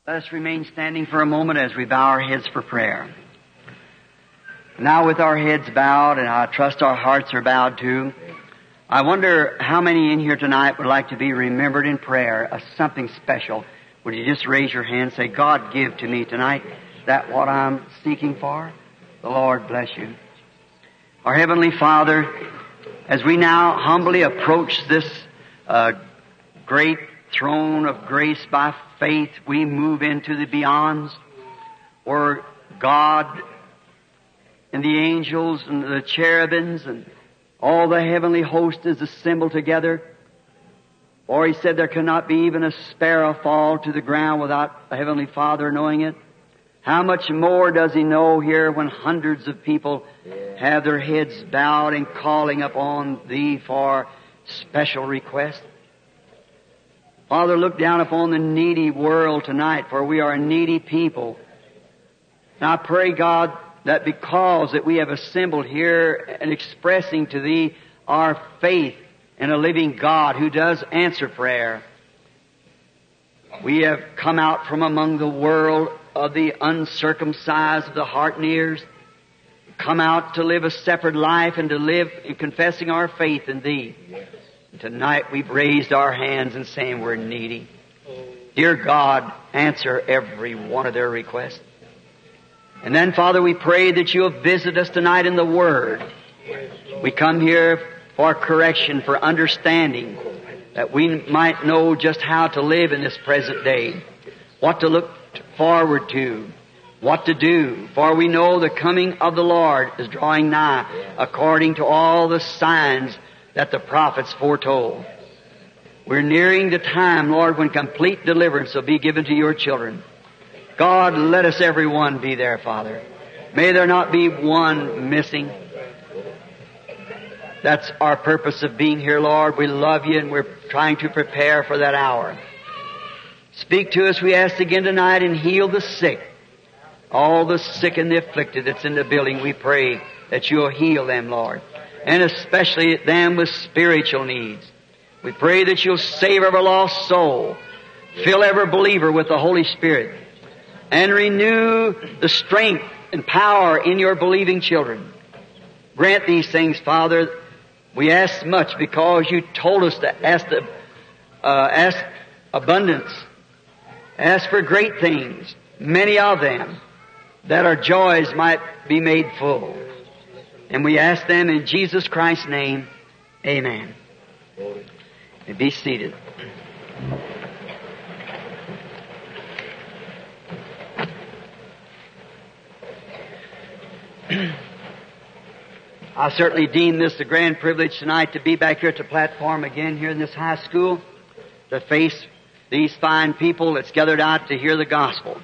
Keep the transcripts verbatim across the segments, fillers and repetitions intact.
Let us remain standing for a moment as we bow our heads for prayer. Now with our heads bowed, and I trust our hearts are bowed too, I wonder how many in here tonight would like to be remembered in prayer as something special. Would you just raise your hand and say, God, give to me tonight. Is that what I'm seeking for? The Lord bless you. Our Heavenly Father, as we now humbly approach this uh, great throne of grace by faith, we move into the beyonds where God and the angels and the cherubims and all the heavenly host is assembled together. Or He said there cannot be even a sparrow fall to the ground without the Heavenly Father knowing it. How much more does He know here when hundreds of people have their heads bowed and calling upon Thee for special requests? Father, look down upon the needy world tonight, for we are a needy people. And I pray, God, that because that we have assembled here and expressing to Thee our faith in a living God who does answer prayer, we have come out from among the world of the uncircumcised of the heart and ears, come out to live a separate life and to live in confessing our faith in Thee. And tonight we've raised our hands and saying we're needy. Dear God, answer every one of their requests. And then, Father, we pray that You'll visit us tonight in the Word. We come here for correction, for understanding, that we might know just how to live in this present day, what to look forward to, what to do. For we know the coming of the Lord is drawing nigh, according to all the signs that the prophets foretold. We're nearing the time, Lord, when complete deliverance will be given to Your children. God, let us everyone be there, Father. May there not be one missing. That's our purpose of being here, Lord. We love You and we're trying to prepare for that hour. Speak to us, we ask again tonight, and heal the sick. All the sick and the afflicted that's in the building, we pray that You'll heal them, Lord. And especially them with spiritual needs. We pray that You'll save every lost soul. Fill every believer with the Holy Spirit. And renew the strength and power in Your believing children. Grant these things, Father. We ask much because You told us to ask, the, uh, ask abundance. Ask for great things, many of them, that our joys might be made full. And we ask them in Jesus Christ's name. Amen. And be seated. I certainly deem this a grand privilege tonight to be back here at the platform again here in this high school to face these fine people that's gathered out to hear the gospel.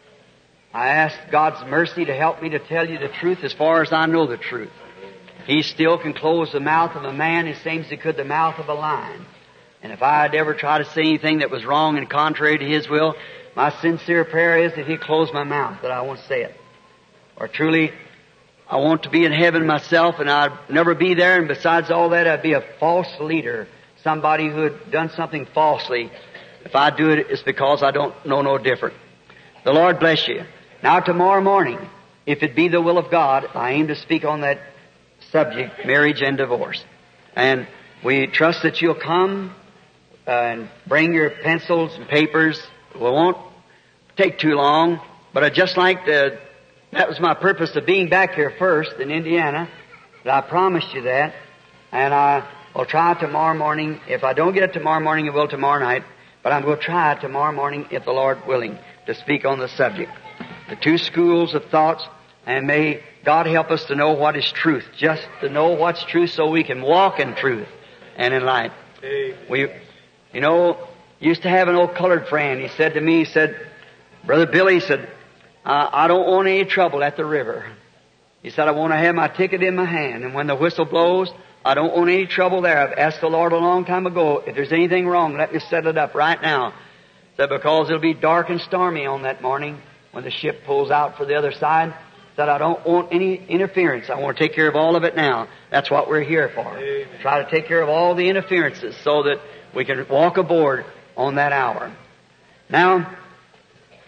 I ask God's mercy to help me to tell you the truth as far as I know the truth. He still can close the mouth of a man the same as He could the mouth of a lion. And if I had ever tried to say anything that was wrong and contrary to His will, my sincere prayer is that He'd close my mouth, that I won't say it. Or truly, I want to be in heaven myself, and I'd never be there, and besides all that, I'd be a false leader, somebody who had done something falsely. If I do it, it's because I don't know no different. The Lord bless you. Now tomorrow morning, if it be the will of God, I aim to speak on that subject, marriage and divorce. And we trust that you'll come uh, and bring your pencils and papers. It won't take too long, but I'd just like to, that was my purpose of being back here first in Indiana, but I promised you that, and I will try tomorrow morning. If I don't get it tomorrow morning, I will tomorrow night, but I'm going to try tomorrow morning, if the Lord willing, to speak on the subject. The two schools of thoughts, and may God help us to know what is truth, just to know what's truth so we can walk in truth and in light. Amen. We, you know, used to have an old colored friend. He said to me, he said, Brother Billy, he said, I, I don't want any trouble at the river. He said, I want to have my ticket in my hand, and when the whistle blows, I don't want any trouble there. I've asked the Lord a long time ago, if there's anything wrong, let me set it up right now. He said, because it'll be dark and stormy on that morning when the ship pulls out for the other side. That I don't want any interference. I want to take care of all of it now. That's what we're here for. Amen. Try to take care of all the interferences so that we can walk aboard on that hour. Now,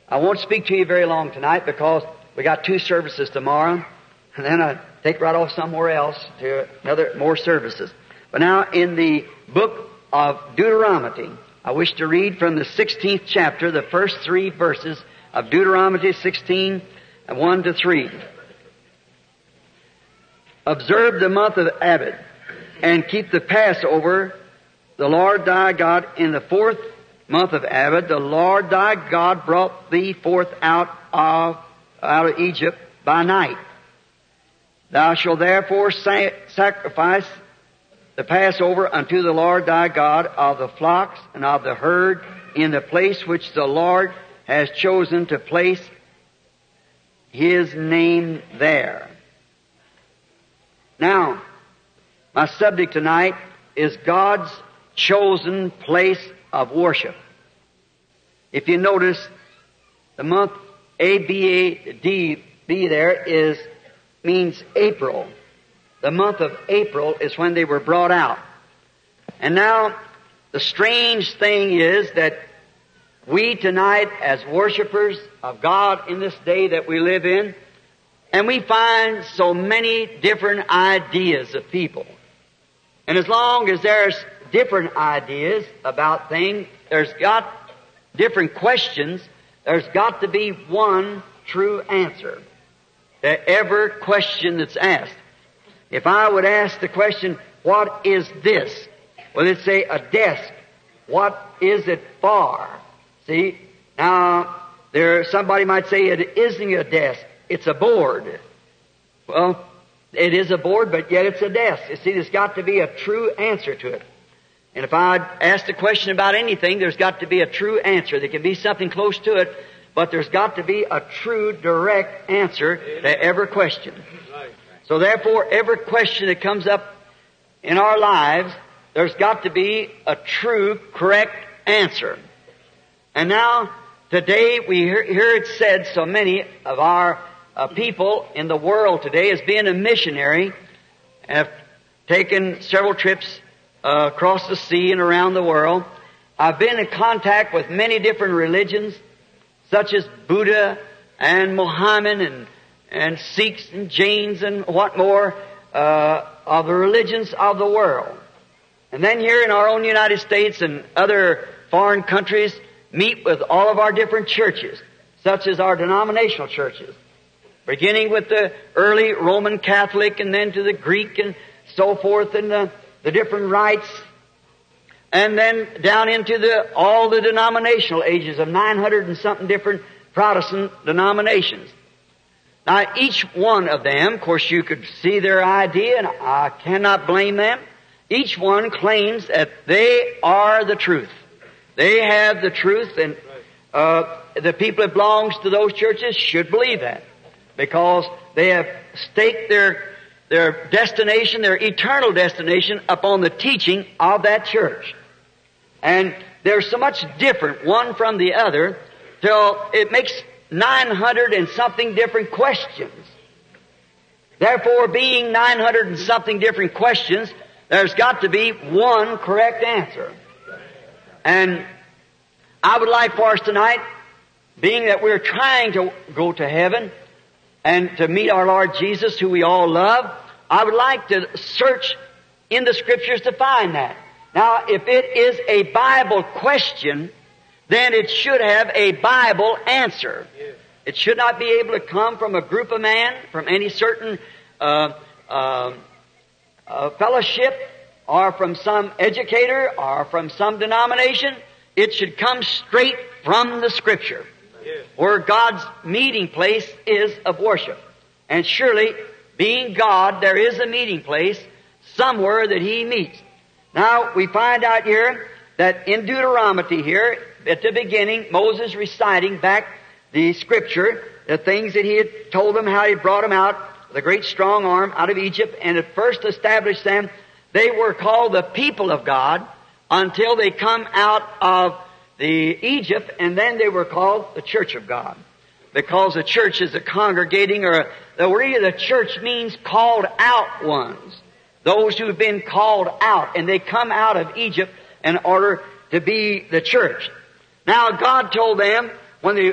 I won't speak to you very long tonight because we got two services tomorrow, and then I take right off somewhere else to another more services. But now in the book of Deuteronomy, I wish to read from the sixteenth chapter, the first three verses of Deuteronomy sixteen, one to three. Observe the month of Abib, and keep the Passover, the Lord thy God, in the fourth month of Abib. The Lord thy God brought thee forth out of out of Egypt by night. Thou shalt therefore sa- sacrifice the Passover unto the Lord thy God of the flocks and of the herd in the place which the Lord has chosen to place His name there. Now, my subject tonight is God's chosen place of worship. If you notice, the month A B A D B there is means April. The month of April is when they were brought out. And now, the strange thing is that we tonight, as worshipers of God in this day that we live in, and we find so many different ideas of people. And as long as there's different ideas about things, there's got different questions, there's got to be one true answer to every question that's asked. If I would ask the question, what is this? Well, it'd say a desk. What is it for? See? Now, there, somebody might say it isn't a desk. It's a board. Well, it is a board, but yet it's a desk. You see, there's got to be a true answer to it. And if I ask a question about anything, there's got to be a true answer. There can be something close to it, but there's got to be a true, direct answer to every question. So therefore, every question that comes up in our lives, there's got to be a true, correct answer. And now, today, we hear, hear it said, so many of our uh, people in the world today, as being a missionary, have taken several trips uh, across the sea and around the world. I've been in contact with many different religions, such as Buddha and Muhammad and, and Sikhs and Jains and what more, uh, of the religions of the world. And then here in our own United States and other foreign countries, meet with all of our different churches, such as our denominational churches, beginning with the early Roman Catholic and then to the Greek and so forth and the, the different rites, and then down into the all the denominational ages of nine hundred and something different Protestant denominations. Now, each one of them, of course, you could see their idea, and I cannot blame them. Each one claims that they are the truth. They have the truth, and uh, the people that belongs to those churches should believe that, because they have staked their their destination, their eternal destination, upon the teaching of that church. And they're so much different one from the other, till it makes nine hundred and something different questions. Therefore, being nine hundred and something different questions, there's got to be one correct answer. And I would like for us tonight, being that we're trying to go to heaven and to meet our Lord Jesus, who we all love, I would like to search in the Scriptures to find that. Now, if it is a Bible question, then it should have a Bible answer. It should not be able to come from a group of men, from any certain uh, uh, uh, fellowship, or from some educator, or from some denomination. It should come straight from the Scripture, where God's meeting place is of worship. And surely, being God, there is a meeting place somewhere that He meets. Now, we find out here that in Deuteronomy here, at the beginning, Moses reciting back the Scripture, the things that he had told them, how he brought them out, the great strong arm out of Egypt, and had first established them. They were called the people of God until they come out of the Egypt, and then they were called the church of God. Because the church is a congregating, or the word of the church means called out ones. Those who have been called out, and they come out of Egypt in order to be the church. Now, God told them, when they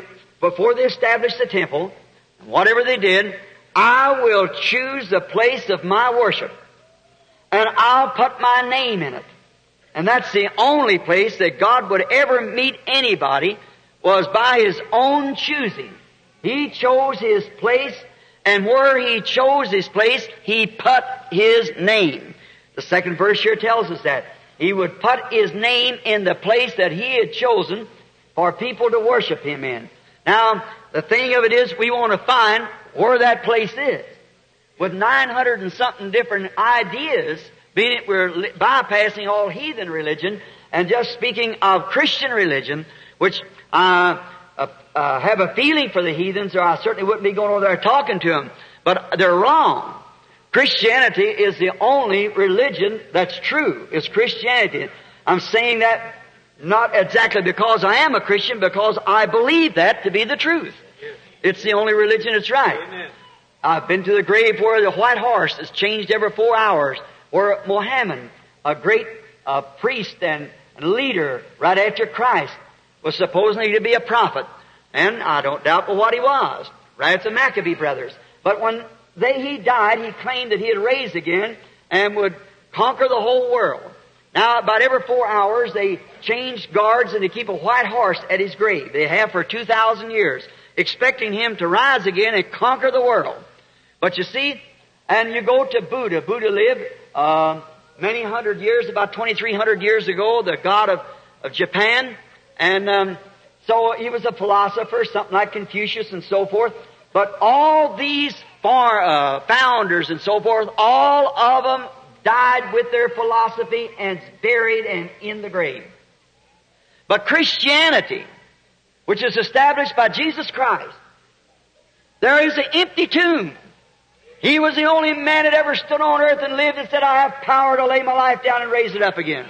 before they established the temple, whatever they did, I will choose the place of my worship, and I'll put my name in it. And that's the only place that God would ever meet anybody, was by His own choosing. He chose His place, and where He chose His place, He put His name. The second verse here tells us that. He would put His name in the place that He had chosen for people to worship Him in. Now, the thing of it is, we want to find where that place is. With nine hundred and something different ideas, being it we're bypassing all heathen religion and just speaking of Christian religion, which I uh, uh, have a feeling for the heathens, or I certainly wouldn't be going over there talking to them. But they're wrong. Christianity is the only religion that's true. It's Christianity. I'm saying that not exactly because I am a Christian, because I believe that to be the truth. It's the only religion that's right. Amen. I've been to the grave where the white horse is changed every four hours, where Mohammed, a great uh, priest and leader right after Christ, was supposedly to be a prophet. And I don't doubt but what he was, right after the Maccabee brothers. But when they, he died, he claimed that he had raised again and would conquer the whole world. Now, about every four hours, they changed guards and they keep a white horse at his grave. They have for two thousand years, expecting him to rise again and conquer the world. But you see, and you go to Buddha. Buddha lived uh, many hundred years, about twenty-three hundred years ago, the god of, of Japan. And um, so he was a philosopher, something like Confucius and so forth. But all these far, uh, founders and so forth, all of them died with their philosophy and buried and in the grave. But Christianity, which is established by Jesus Christ, there is an empty tomb. He was the only man that ever stood on earth and lived and said, I have power to lay my life down and raise it up again.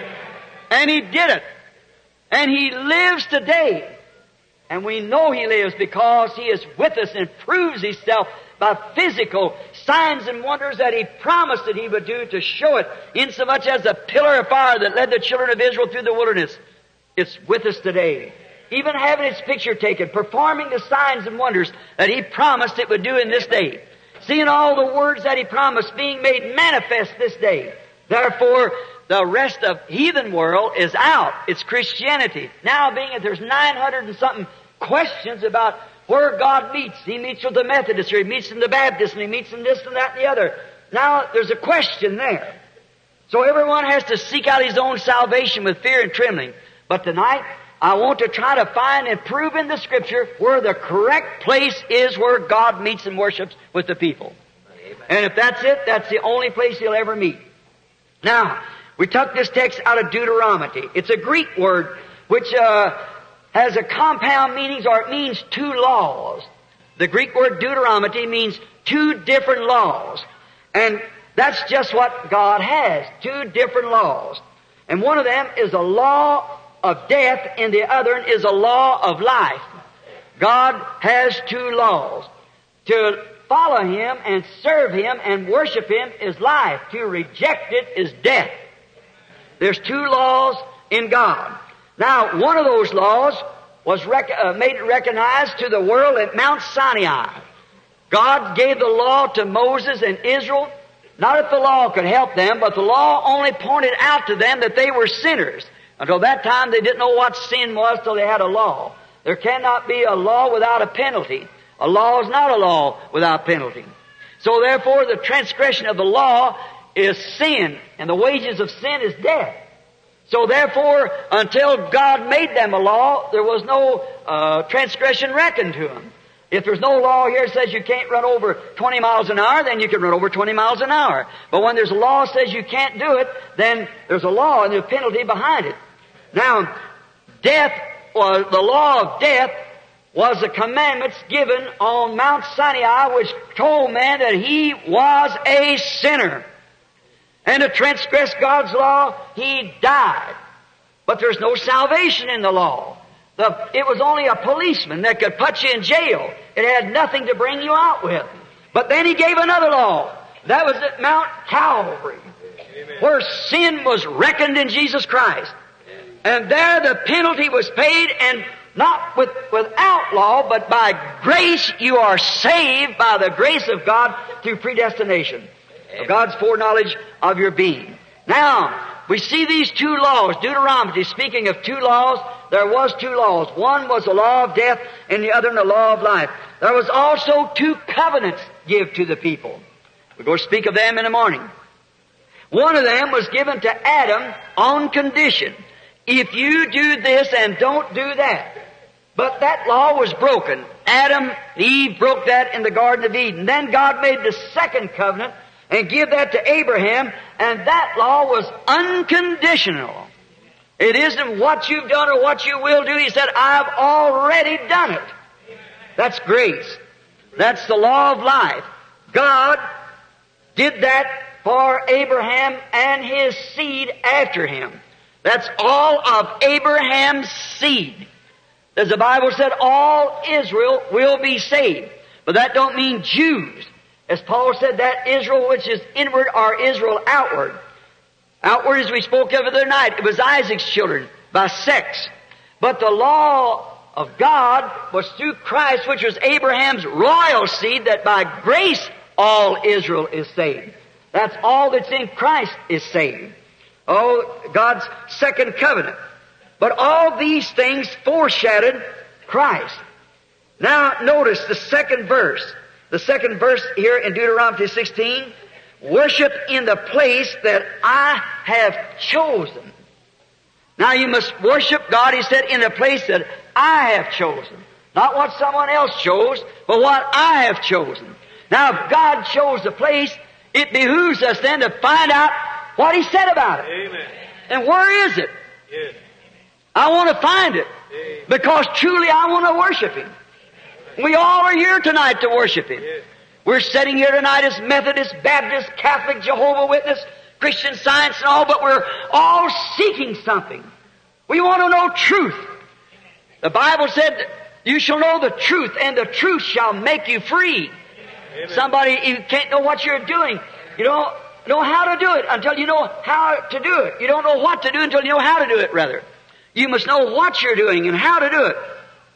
And He did it. And He lives today. And we know He lives because He is with us and proves Himself by physical signs and wonders that He promised that He would do, to show it, insomuch as the pillar of fire that led the children of Israel through the wilderness. It's with us today. Even having its picture taken, performing the signs and wonders that He promised it would do in this day. Seeing all the words that He promised being made manifest this day. Therefore, the rest of heathen world is out. It's Christianity. Now, being that there's nine hundred and something questions about where God meets. He meets with the Methodists, or He meets in the Baptists, and He meets in this and that and the other. Now, there's a question there. So everyone has to seek out his own salvation with fear and trembling. But tonight, I want to try to find and prove in the Scripture where the correct place is where God meets and worships with the people. Amen. And if that's it, that's the only place He'll ever meet. Now, we took this text out of Deuteronomy. It's a Greek word which uh, has a compound meaning, or it means two laws. The Greek word Deuteronomy means two different laws. And that's just what God has, two different laws. And one of them is a law of death, and the other is a law of life. God has two laws. To follow Him and serve Him and worship Him is life. To reject it is death. There's two laws in God. Now, one of those laws was rec- uh, made recognized to the world at Mount Sinai. God gave the law to Moses and Israel, not that the law could help them, but the law only pointed out to them that they were sinners. Until that time, they didn't know what sin was till they had a law. There cannot be a law without a penalty. A law is not a law without penalty. So therefore, the transgression of the law is sin, and the wages of sin is death. So therefore, until God made them a law, there was no uh, transgression reckoned to them. If there's no law here that says you can't run over twenty miles an hour, then you can run over twenty miles an hour. But when there's a law that says you can't do it, then there's a law and there's a penalty behind it. Now, death was, the law of death was the commandments given on Mount Sinai, which told man that he was a sinner. And to transgress God's law, he died. But there's no salvation in the law. The, it was only a policeman that could put you in jail. It had nothing to bring you out with. But then He gave another law. That was at Mount Calvary, Amen, where sin was reckoned in Jesus Christ. And there the penalty was paid, and not with, without law, but by grace you are saved by the grace of God through predestination, of God's foreknowledge of your being. Now, we see these two laws. Deuteronomy, speaking of two laws, there was two laws. One was the law of death and the other the law of life. There was also two covenants give to the people. We're going to speak of them in the morning. One of them was given to Adam on condition. If you do this and don't do that. But that law was broken. Adam and Eve broke that in the Garden of Eden. Then God made the second covenant and give that to Abraham, and that law was unconditional. It isn't what you've done or what you will do. He said, I've already done it. That's grace. That's the law of life. God did that for Abraham and his seed after him. That's all of Abraham's seed. As the Bible said, all Israel will be saved. But that don't mean Jews. As Paul said, that Israel which is inward or Israel outward. Outward, as we spoke of the other night, it was Isaac's children by sex. But the law of God was through Christ, which was Abraham's royal seed, that by grace all Israel is saved. That's all that's in Christ is saved. Oh, God's second covenant. But all these things foreshadowed Christ. Now, notice the second verse. The second verse here in Deuteronomy sixteen, worship in the place that I have chosen. Now you must worship God, he said, in the place that I have chosen. Not what someone else chose, but what I have chosen. Now if God chose the place, it behooves us then to find out what he said about it. Amen. And where is it? Yes. I want to find it. Amen. Because truly I want to worship him. We all are here tonight to worship him. Yes. We're sitting here tonight as Methodist, Baptist, Catholic, Jehovah's Witness, Christian Science and all, but we're all seeking something. We want to know truth. The Bible said, you shall know the truth, and the truth shall make you free. Amen. Somebody, you can't know what you're doing. You don't know how to do it until you know how to do it. You don't know what to do until you know how to do it, rather. You must know what you're doing and how to do it.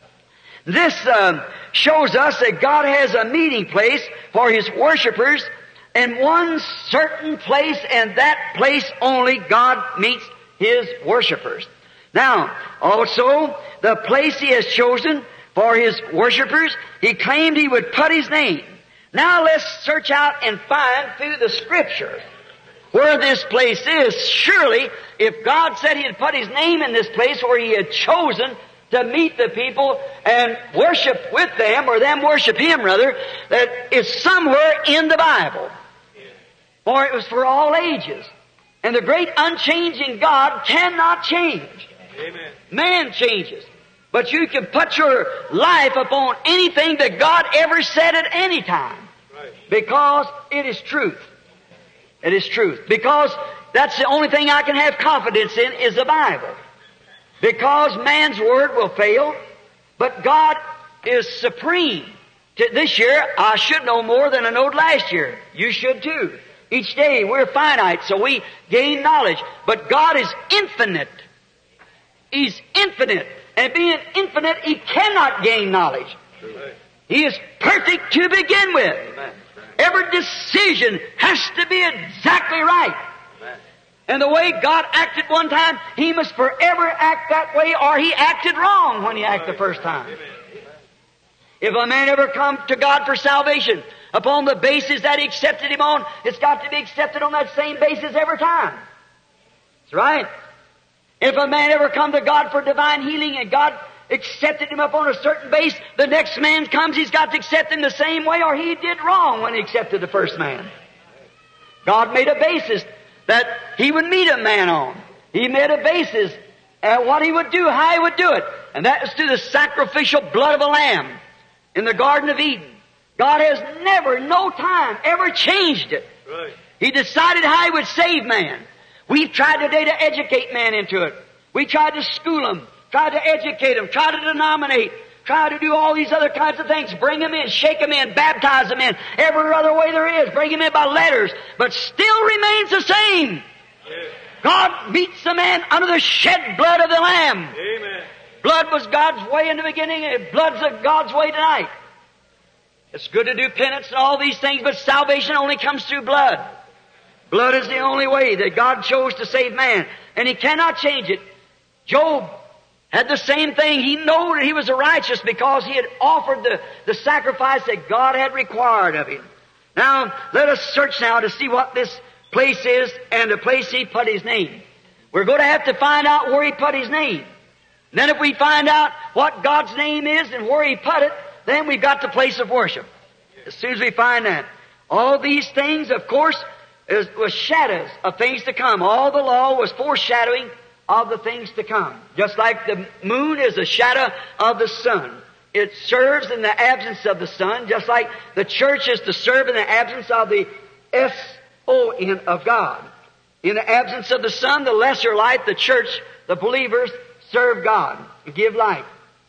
This um, shows us that God has a meeting place for His worshipers, and one certain place, and that place only God meets His worshipers. Now, also, the place He has chosen for His worshipers, He claimed He would put His name. Now let's search out and find through the Scripture where this place is. Surely, if God said He had put His name in this place where He had chosen to meet the people and worship with them, or them worship Him rather, that it's somewhere in the Bible. For it was for all ages. And the great unchanging God cannot change. Amen. Man changes. But you can put your life upon anything that God ever said at any time. Right. Because it is truth. It is truth. Because that's the only thing I can have confidence in is the Bible. Because man's word will fail, but God is supreme. This year, I should know more than I knowed last year. You should too. Each day, we're finite, so we gain knowledge. But God is infinite. He's infinite. And being infinite, He cannot gain knowledge. Right. He is perfect to begin with. Amen. Every decision has to be exactly right. Amen. And the way God acted one time, He must forever act that way, or He acted wrong when He acted the first time. Amen. If a man ever come to God for salvation upon the basis that He accepted him on, it's got to be accepted on that same basis every time. That's right. If a man ever come to God for divine healing and God accepted him upon a certain base, the next man comes, he's got to accept him the same way, or he did wrong when he accepted the first man. God made a basis that He would meet a man on. He made a basis at what He would do, how He would do it. And that is through the sacrificial blood of a lamb in the Garden of Eden. God has never, no time, ever changed it. Right. He decided how He would save man. We've tried today to educate man into it. We tried to school them, tried to educate them, tried to denominate, tried to do all these other kinds of things. Bring them in, shake them in, baptize them in, every other way there is. Bring them in by letters, but still remains the same. Yes. God meets the man under the shed blood of the Lamb. Amen. Blood was God's way in the beginning, and blood's God's way tonight. It's good to do penance and all these things, but salvation only comes through blood. Blood is the only way that God chose to save man, and He cannot change it. Job had the same thing. He knew that he was righteous because he had offered the, the sacrifice that God had required of him. Now, let us search now to see what this place is and the place He put His name. We're going to have to find out where He put His name. Then if we find out what God's name is and where He put it, then we've got the place of worship. As soon as we find that. All these things, of course, is, was shadows of things to come. All the law was foreshadowing of the things to come. Just like the moon is a shadow of the sun. It serves in the absence of the sun, just like the church is to serve in the absence of the S O N of God. In the absence of the sun, the lesser light, the church, the believers, serve God and give light.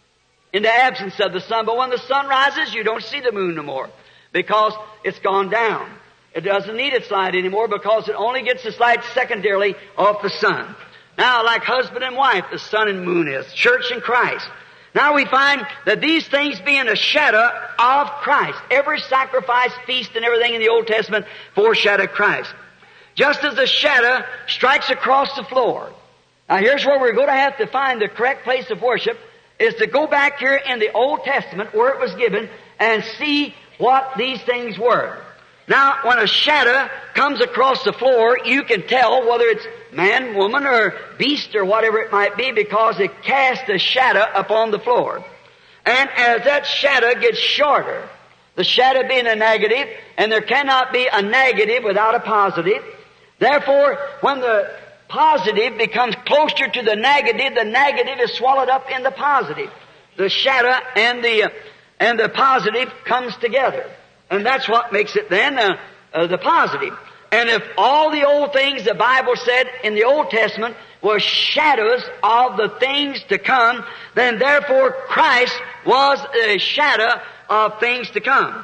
In the absence of the sun. But when the sun rises, you don't see the moon no more, because it's gone down. It doesn't need its light anymore because it only gets its light secondarily off the sun. Now, like husband and wife, the sun and moon is. Church and Christ. Now we find that these things being a shadow of Christ. Every sacrifice, feast, and everything in the Old Testament foreshadowed Christ. Just as the shadow strikes across the floor. Now here's where we're going to have to find the correct place of worship, is to go back here in the Old Testament where it was given and see what these things were. Now, when a shadow comes across the floor, you can tell whether it's man, woman, or beast, or whatever it might be, because it casts a shadow upon the floor. And as that shadow gets shorter, the shadow being a negative, and there cannot be a negative without a positive, therefore, when the positive becomes closer to the negative, the negative is swallowed up in the positive. The shadow and the, and the positive comes together. And that's what makes it then uh, uh, the positive. And if all the old things the Bible said in the Old Testament were shadows of the things to come, then therefore Christ was a shadow of things to come.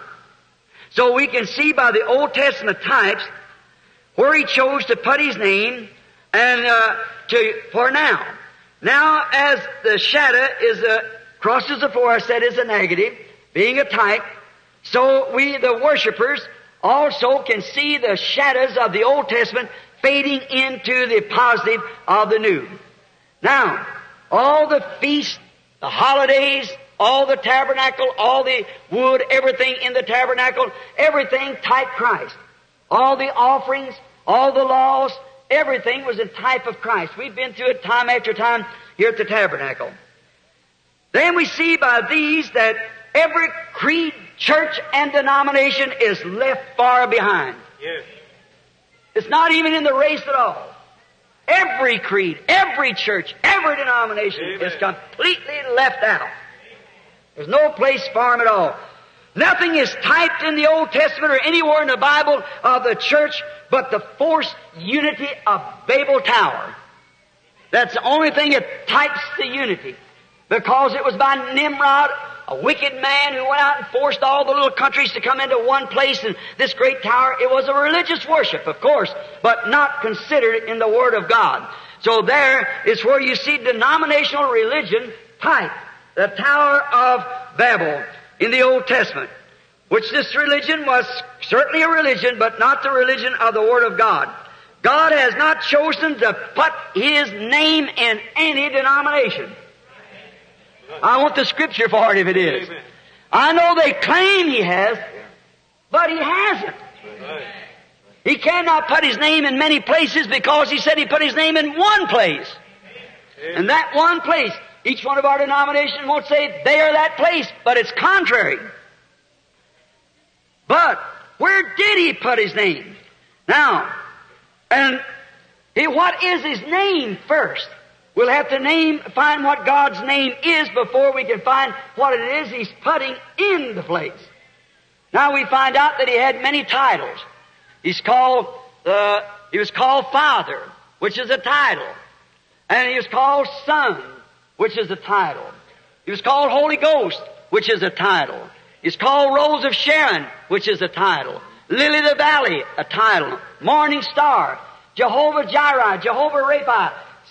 So we can see by the Old Testament types where He chose to put His name and uh, to for now. Now, as the shadow is uh, crosses the floor, I said, is a negative, being a type. So we, the worshipers, also can see the shadows of the Old Testament fading into the positive of the New. Now, all the feasts, the holidays, all the tabernacle, all the wood, everything in the tabernacle, everything type Christ. All the offerings, all the laws, everything was a type of Christ. We've been through it time after time here at the tabernacle. Then we see by these that every creed, church, and denomination is left far behind. Yes. It's not even in the race at all. Every creed, every church, every denomination Amen. Is completely left out. There's no place for them at all. Nothing is typed in the Old Testament or anywhere in the Bible of the church but the forced unity of Babel Tower. That's the only thing that types the unity. Because it was by Nimrod, a wicked man who went out and forced all the little countries to come into one place in this great tower. It was a religious worship, of course, but not considered in the Word of God. So there is where you see denominational religion type, the Tower of Babel in the Old Testament, which this religion was certainly a religion, but not the religion of the Word of God. God has not chosen to put His name in any denomination. I want the scripture for it if it is. I know they claim He has, but He hasn't. He cannot put His name in many places because He said He put His name in one place. And that one place, each one of our denominations won't say they are that place, but it's contrary. But where did He put His name? Now, and he, what is His name first? We'll have to name, find what God's name is before we can find what it is He's putting in the place. Now we find out that He had many titles. He's called, uh, He was called Father, which is a title. And He was called Son, which is a title. He was called Holy Ghost, which is a title. He's called Rose of Sharon, which is a title. Lily of the Valley, a title. Morning Star. Jehovah Jireh, Jehovah Rapha.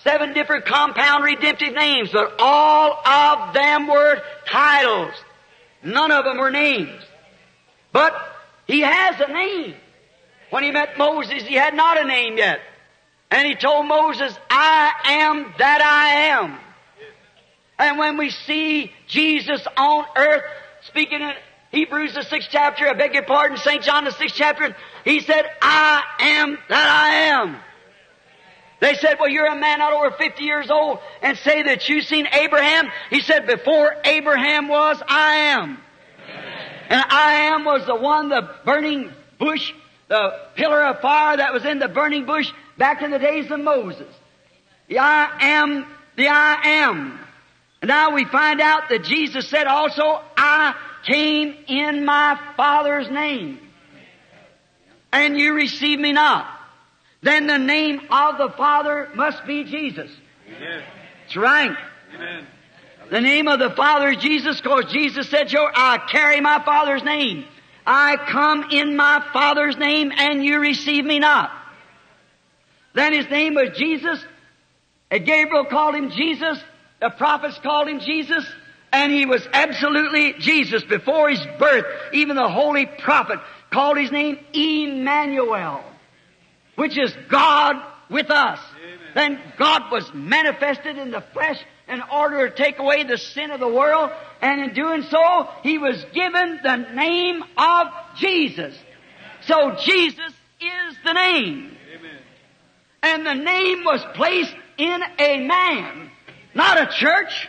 seven different compound redemptive names, but all of them were titles. None of them were names. But He has a name. When He met Moses, He had not a name yet. And He told Moses, I am that I am. And when we see Jesus on earth, speaking in Hebrews the sixth chapter, I beg your pardon, Saint John the sixth chapter, He said, I am that I am. They said, well, you're a man not over fifty years old and say that you've seen Abraham. He said, before Abraham was, I am. And I am was the one, the burning bush, the pillar of fire that was in the burning bush back in the days of Moses. The I am, the I am. And now we find out that Jesus said also, I came in my Father's name, and you receive me not. Then the name of the Father must be Jesus. Amen. That's right. Amen. The name of the Father is Jesus, because Jesus said, I carry my Father's name. I come in my Father's name, and you receive me not. Then His name was Jesus. And Gabriel called Him Jesus. The prophets called Him Jesus. And He was absolutely Jesus. Before His birth, even the holy prophet called His name Emmanuel, which is God with us. Amen. Then God was manifested in the flesh in order to take away the sin of the world. And in doing so, He was given the name of Jesus. So Jesus is the name. Amen. And the name was placed in a man, not a church,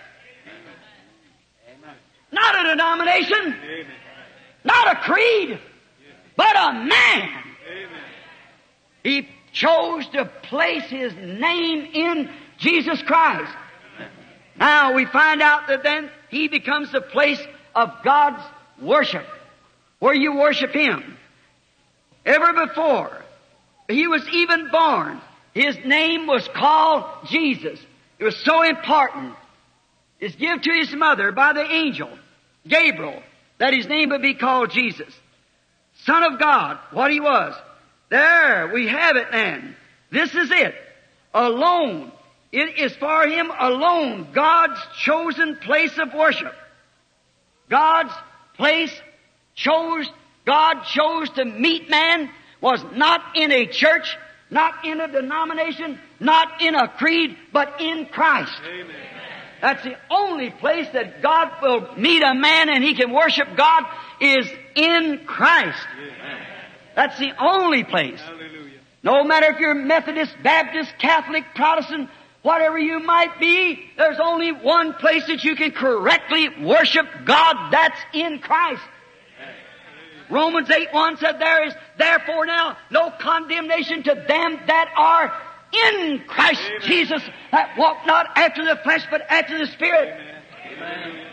not a denomination, Amen. Not a creed, but a man. Amen. He chose to place His name in Jesus Christ. Now we find out that then He becomes the place of God's worship, where you worship Him. Ever before He was even born, His name was called Jesus. It was so important. It's given to His mother by the angel Gabriel that His name would be called Jesus. Son of God, what He was. There, we have it then. This is it. Alone. It is for Him alone, God's chosen place of worship. God's place chose, God chose to meet man was not in a church, not in a denomination, not in a creed, but in Christ. Amen. That's the only place that God will meet a man and he can worship God is in Christ. Amen. That's the only place. Hallelujah. No matter if you're Methodist, Baptist, Catholic, Protestant, whatever you might be, there's only one place that you can correctly worship God. That's in Christ. Romans eight one said, there is therefore now no condemnation to them that are in Christ Amen. Jesus, that walk not after the flesh, but after the Spirit. Amen.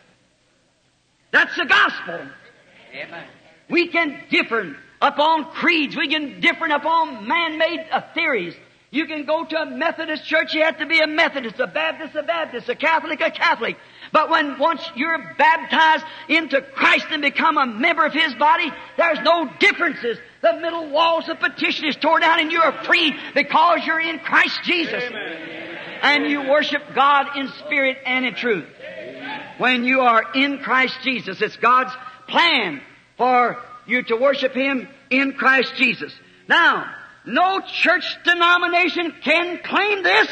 That's the gospel. Amen. We can differ upon creeds. We can differ upon man-made uh, theories. You can go to a Methodist church, you have to be a Methodist, a Baptist, a Baptist, a Catholic, a Catholic. But when once you're baptized into Christ and become a member of His body, there's no differences. The middle walls of petition is torn down and you're free because you're in Christ Jesus. Amen. And you worship God in spirit and in truth. Amen. When you are in Christ Jesus, it's God's plan for you to worship Him in Christ Jesus. Now, no church denomination can claim this.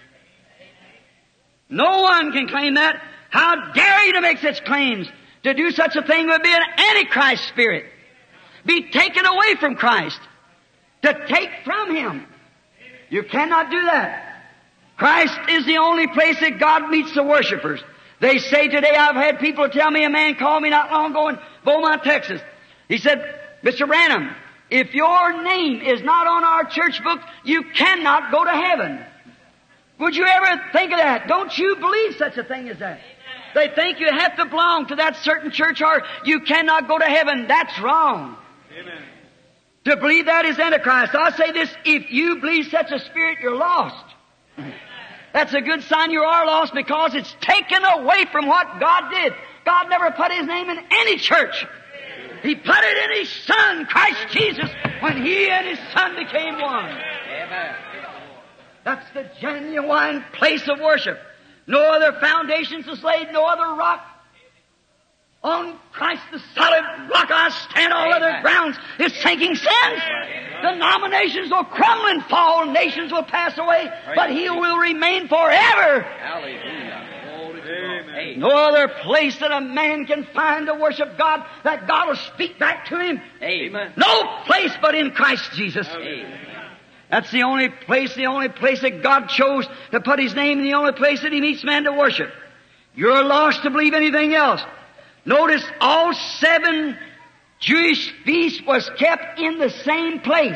No one can claim that. How dare you to make such claims? To do such a thing would be an antichrist spirit. Be taken away from Christ. To take from Him. You cannot do that. Christ is the only place that God meets the worshipers. They say today, I've had people tell me, a man called me not long ago in Beaumont, Texas. He said, Mister Branham, if your name is not on our church book, you cannot go to heaven. Would you ever think of that? Don't you believe such a thing as that? They think you have to belong to that certain church or you cannot go to heaven. That's wrong. Amen. To believe that is Antichrist. I'll say this, if you believe such a spirit, you're lost. That's a good sign you are lost because it's taken away from what God did. God never put His name in any church. He put it in His Son, Christ Jesus, when He and His Son became one. Amen. That's the genuine place of worship. No other foundations is laid, no other rock. On Christ the solid rock I stand, all other grounds is sinking sands. Denominations will crumble and fall, nations will pass away, but He will remain forever. Hallelujah. Amen. No other place that a man can find to worship God, that God will speak back to him. Amen. No place but in Christ Jesus. Amen. That's the only place, the only place that God chose to put His name, and the only place that He meets man to worship. You're lost to believe anything else. Notice all seven Jewish feasts was kept in the same place.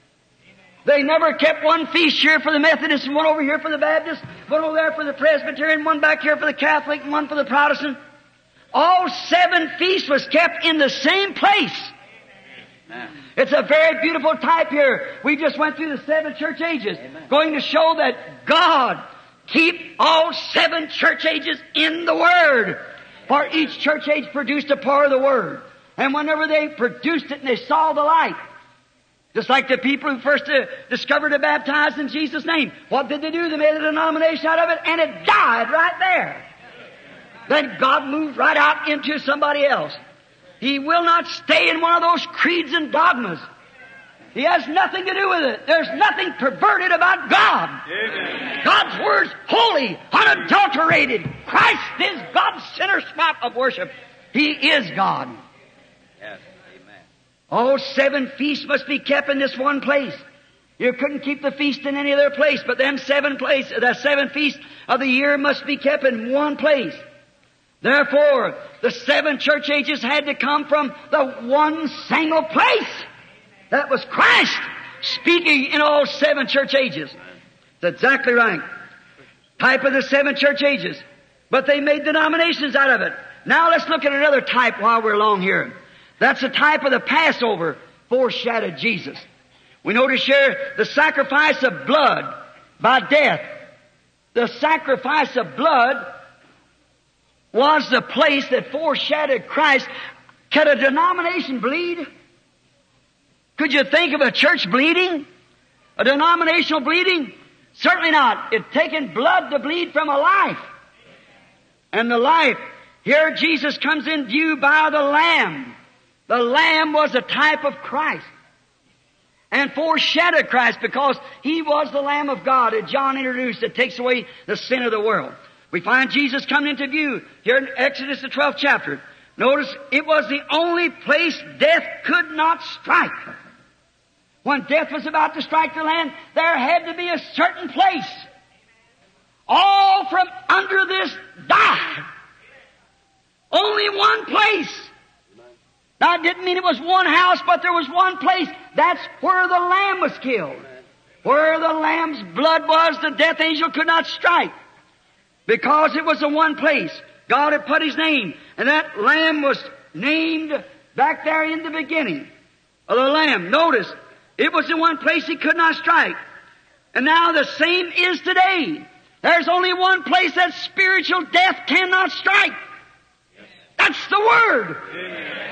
They never kept one feast here for the Methodists and one over here for the Baptists, one over there for the Presbyterian, one back here for the Catholic and one for the Protestant. All seven feasts was kept in the same place. Amen. It's a very beautiful type here. We just went through the seven church ages, Amen. Going to show that God keep all seven church ages in the Word. For each church age produced a part of the Word. And whenever they produced it and they saw the light, just like the people who first uh, discovered to baptize in Jesus' name, what did they do? They made a denomination out of it, and it died right there. Then God moved right out into somebody else. He will not stay in one of those creeds and dogmas. He has nothing to do with it. There's nothing perverted about God. Amen. God's Word's holy, unadulterated. Christ is God's center spot of worship. He is God. Yes. Amen. All seven feasts must be kept in this one place. You couldn't keep the feast in any other place, but them seven place, the seven feasts of the year must be kept in one place. Therefore, the seven church ages had to come from the one single place. That was Christ speaking in all seven church ages. That's exactly right. Type of the seven church ages. But they made denominations out of it. Now let's look at another type while we're along here. That's the type of the Passover, foreshadowed Jesus. We notice here the sacrifice of blood by death. The sacrifice of blood was the place that foreshadowed Christ. Could a denomination bleed? Could you think of a church bleeding? A denominational bleeding? Certainly not. It's taken blood to bleed from a life. And the life, here Jesus comes in view by the Lamb. The Lamb was a type of Christ. And foreshadowed Christ because He was the Lamb of God that John introduced that takes away the sin of the world. We find Jesus coming into view here in Exodus the twelfth chapter. Notice it was the only place death could not strike. When death was about to strike the land, there had to be a certain place. All from under this died. Only one place. Now, it didn't mean it was one house, but there was one place. That's where the Lamb was killed. Where the Lamb's blood was, the death angel could not strike. Because it was the one place. God had put His name. And that Lamb was named back there in the beginning of the Lamb. Notice, it was the one place He could not strike. And now the same is today. There's only one place that spiritual death cannot strike. That's the Word. Amen.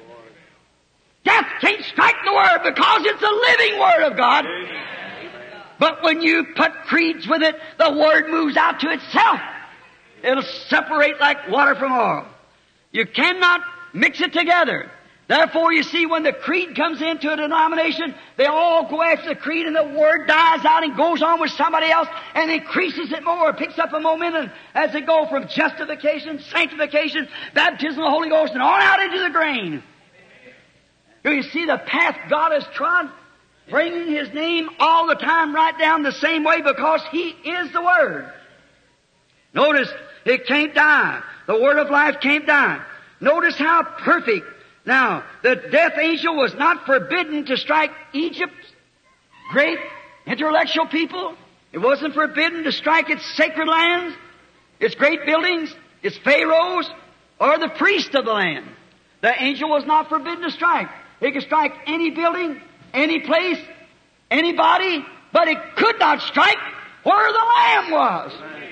Death can't strike the Word because it's the living Word of God. Amen. But when you put creeds with it, the Word moves out to itself. It'll separate like water from oil. You cannot mix it together. Therefore, you see, when the creed comes into a denomination, they all go after the creed and the Word dies out and goes on with somebody else and increases it more, picks up a momentum as they go from justification, sanctification, baptism of the Holy Ghost, and on out into the grain. You see the path God has trod, bringing His name all the time right down the same way because He is the Word. Notice, it can't die. The Word of life can't die. Notice how perfect. Now, the death angel was not forbidden to strike Egypt's great intellectual people. It wasn't forbidden to strike its sacred lands, its great buildings, its pharaohs, or the priests of the land. The angel was not forbidden to strike. He could strike any building, any place, anybody, but it could not strike where the Lamb was.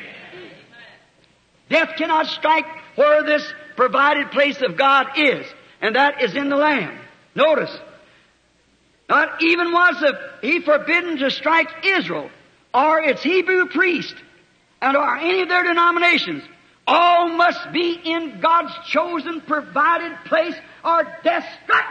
Death cannot strike where this provided place of God is, and that is in the Lamb. Notice, not even was he forbidden to strike Israel. or its Hebrew priest, and or any of their denominations, all must be in God's chosen, provided place or death struck.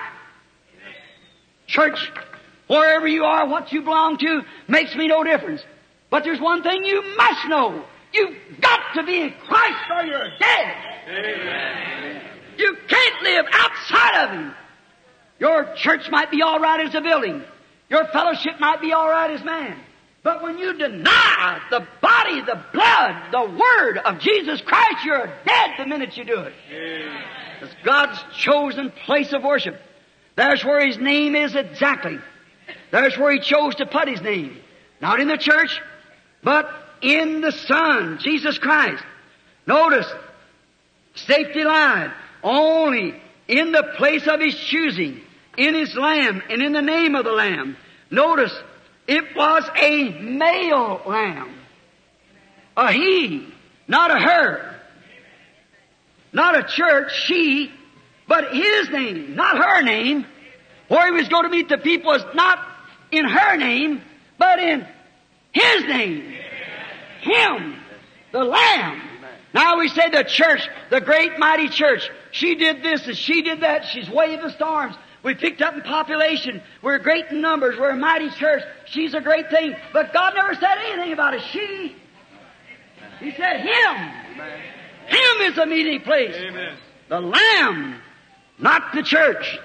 Church, wherever you are, what you belong to, makes me no difference. But there's one thing you must know. You've got to be in Christ or you're dead. Amen. You can't live outside of Him. Your church might be all right as a building. Your fellowship might be all right as man. But when you deny the body, the blood, the Word of Jesus Christ, you're dead the minute you do it. It's God's chosen place of worship. There's where His name is exactly. There's where He chose to put His name. Not in the church, but in the Son, Jesus Christ. Notice, safety line, only in the place of His choosing, in His Lamb, and in the name of the Lamb. Notice, it was a male lamb. A he, not a her. Not a church, she, but His name, not her name. Where He was going to meet the people is not in her name, but in His name. Him, the Lamb. Now we say the church, the great mighty church, she did this and she did that, she's waved the storms. We picked up in population. We're great in numbers. We're a mighty church. She's a great thing. But God never said anything about a she. He said Him. Amen. Him is the meeting place. Amen. The Lamb, not the church.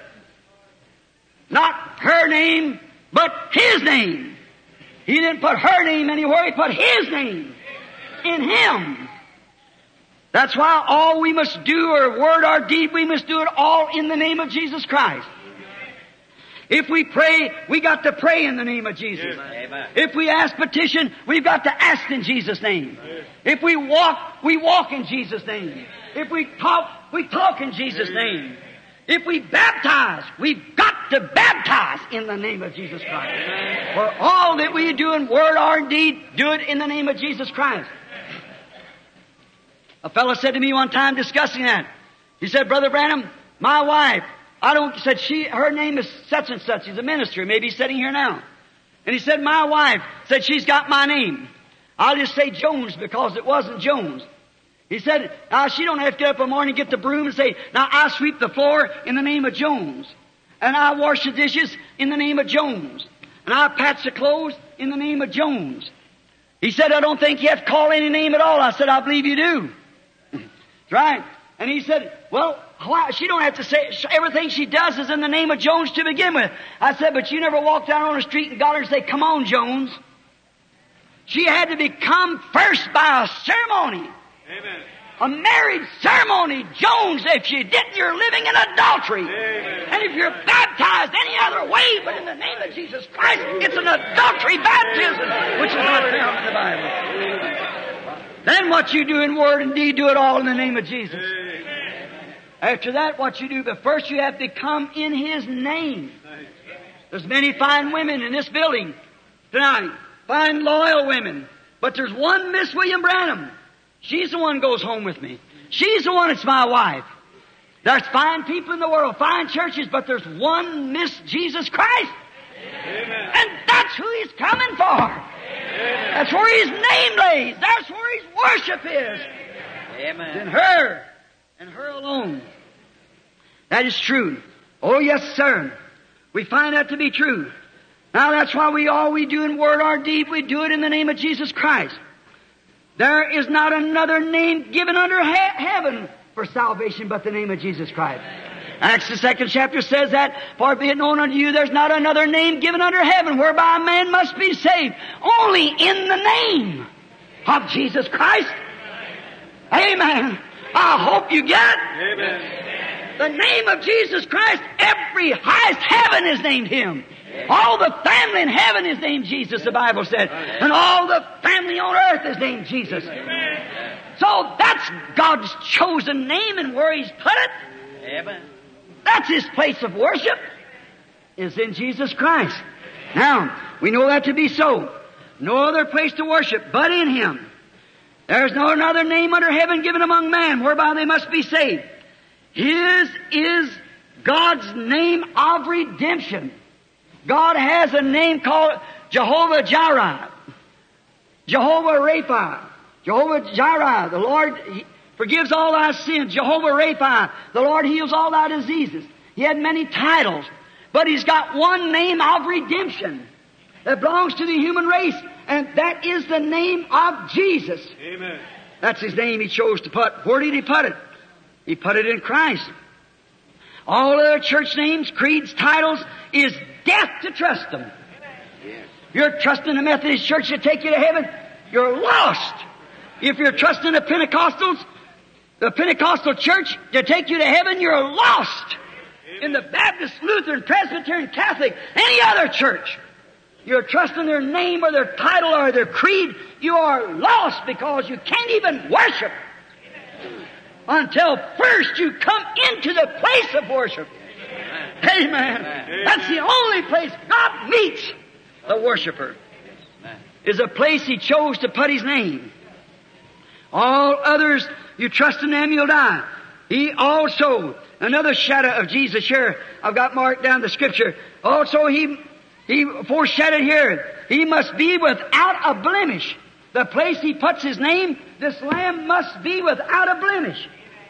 Not her name, but His name. He didn't put her name anywhere. He put His name in Him. That's why all we must do, or word or deed, we must do it all in the name of Jesus Christ. If we pray, we got to pray in the name of Jesus. Amen. If we ask petition, we've got to ask in Jesus' name. Amen. If we walk, we walk in Jesus' name. If we talk, we talk in Jesus' name. If we baptize, we've got to baptize in the name of Jesus Christ. Amen. For all that we do in word or deed, do it in the name of Jesus Christ. A fellow said to me one time discussing that. He said, Brother Branham, my wife, I don't, said she, her name is such and such. She's a minister. Maybe he's sitting here now. And he said, my wife said she's got my name. I'll just say Jones because it wasn't Jones. He said, now she don't have to get up in the morning and get the broom and say, now I sweep the floor in the name of Jones. And I wash the dishes in the name of Jones. And I patch the clothes in the name of Jones. He said, I don't think you have to call any name at all. I said, I believe you do. That's right. And he said, well, why? She don't have to say, everything she does is in the name of Jones to begin with. I said, but you never walked down on the street and got her and say, come on, Jones. She had to become first by a ceremony. Amen. A marriage ceremony, Jones. If you didn't, you're living in adultery. Amen. And if you're baptized any other way but in the name of Jesus Christ, it's an adultery baptism, which is not found in the Bible. Then what you do in word and deed, do it all in the name of Jesus. Amen. After that, what you do, but first you have to come in His name. There's many fine women in this building tonight, fine loyal women, but there's one Miss William Branham. She's the one who goes home with me. She's the one that's my wife. There's fine people in the world, fine churches, but there's one Miss Jesus Christ. Amen. And that's who He's coming for. Amen. That's where His name lays. That's where His worship is. Amen. It's in her and her alone. That is true. Oh, yes, sir. We find that to be true. Now, that's why we all we do in word or deed, we do it in the name of Jesus Christ. There is not another name given under he- heaven for salvation but the name of Jesus Christ. Acts the second chapter says that, for be it known unto you, there's not another name given under heaven whereby a man must be saved. Only in the name of Jesus Christ. Amen. I hope you get it. Amen. The name of Jesus Christ, every highest heaven is named Him. All the family in heaven is named Jesus, the Bible said. And all the family on earth is named Jesus. Amen. So that's God's chosen name, and where He's put it, amen, that's His place of worship, is in Jesus Christ. Now, we know that to be so. No other place to worship but in Him. There's no another name under heaven given among men whereby they must be saved. His is God's name of redemption. God has a name called Jehovah Jireh. Jehovah Rapha, Jehovah Jireh, the Lord forgives all thy sins. Jehovah Rapha, the Lord heals all thy diseases. He had many titles, but He's got one name of redemption that belongs to the human race, and that is the name of Jesus. Amen. That's His name He chose to put. Where did He put it? He put it in Christ. All other church names, creeds, titles is death to trust them. Yes. If you're trusting the Methodist Church to take you to heaven, you're lost. If you're trusting the Pentecostals, the Pentecostal Church to take you to heaven, you're lost. In the Baptist, Lutheran, Presbyterian, Catholic, any other church, you're trusting their name or their title or their creed, you are lost because you can't even worship until first you come into the place of worship. Amen. Amen. That's the only place God meets the worshiper. Is a place He chose to put His name. All others, you trust in them, you'll die. He also, another shadow of Jesus here, I've got marked down the Scripture. Also He, He foreshadowed here, He must be without a blemish. The place He puts His name, this Lamb must be without a blemish.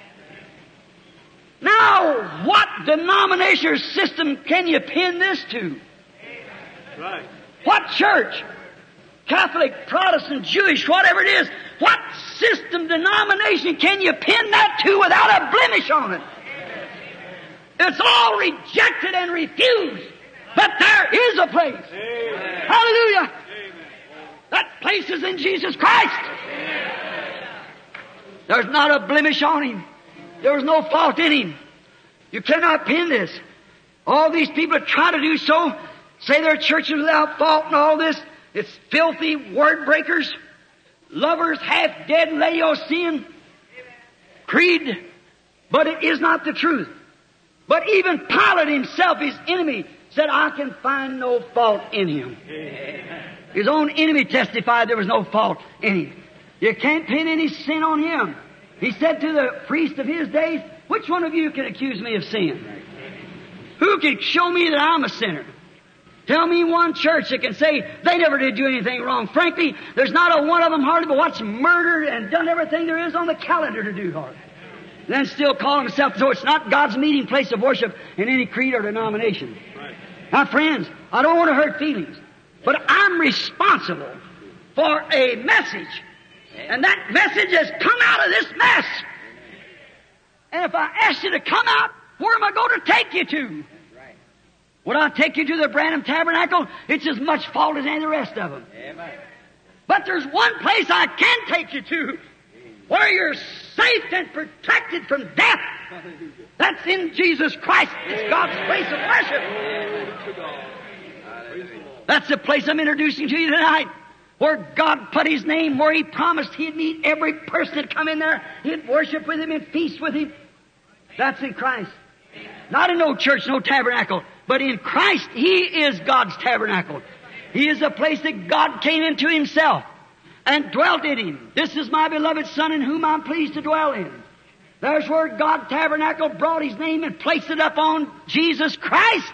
Now, what denomination or system can you pin this to? Right. What church? Catholic, Protestant, Jewish, whatever it is. What system, denomination can you pin that to without a blemish on it? It's all rejected and refused. But there is a place. Amen. Hallelujah. Amen. That place is in Jesus Christ. There's not a blemish on Him. There's no fault in Him. You cannot pin this. All these people that try to do so, say their church is without fault and all this. It's filthy word breakers, lovers, half dead, Laodicean creed. But it is not the truth. But even Pilate himself, his enemy, said, I can find no fault in Him. His own enemy testified there was no fault in Him. You can't pin any sin on Him. He said to the priest of his days, which one of you can accuse me of sin? Who can show me that I'm a sinner? Tell me one church that can say they never did do anything wrong. Frankly, there's not a one of them hardly but what's murdered and done everything there is on the calendar to do hardly. Then still call himself, so it's not God's meeting place of worship in any creed or denomination. Right. Now friends, I don't want to hurt feelings, but I'm responsible for a message. And that message has come out of this mess. And if I ask you to come out, where am I going to take you to? Would I take you to the Branham Tabernacle? It's as much fault as any of the rest of them. Amen. But there's one place I can take you to where you're safe and protected from death. That's in Jesus Christ. It's God's place of worship. That's the place I'm introducing to you tonight. Where God put His name, where He promised He'd meet every person that come in there. He'd worship with Him and feast with Him. That's in Christ. Not in no church, no tabernacle, but in Christ He is God's tabernacle. He is a place that God came into Himself and dwelt in Him. This is my beloved Son in whom I'm pleased to dwell in. There's where God tabernacle brought His name and placed it up on Jesus Christ.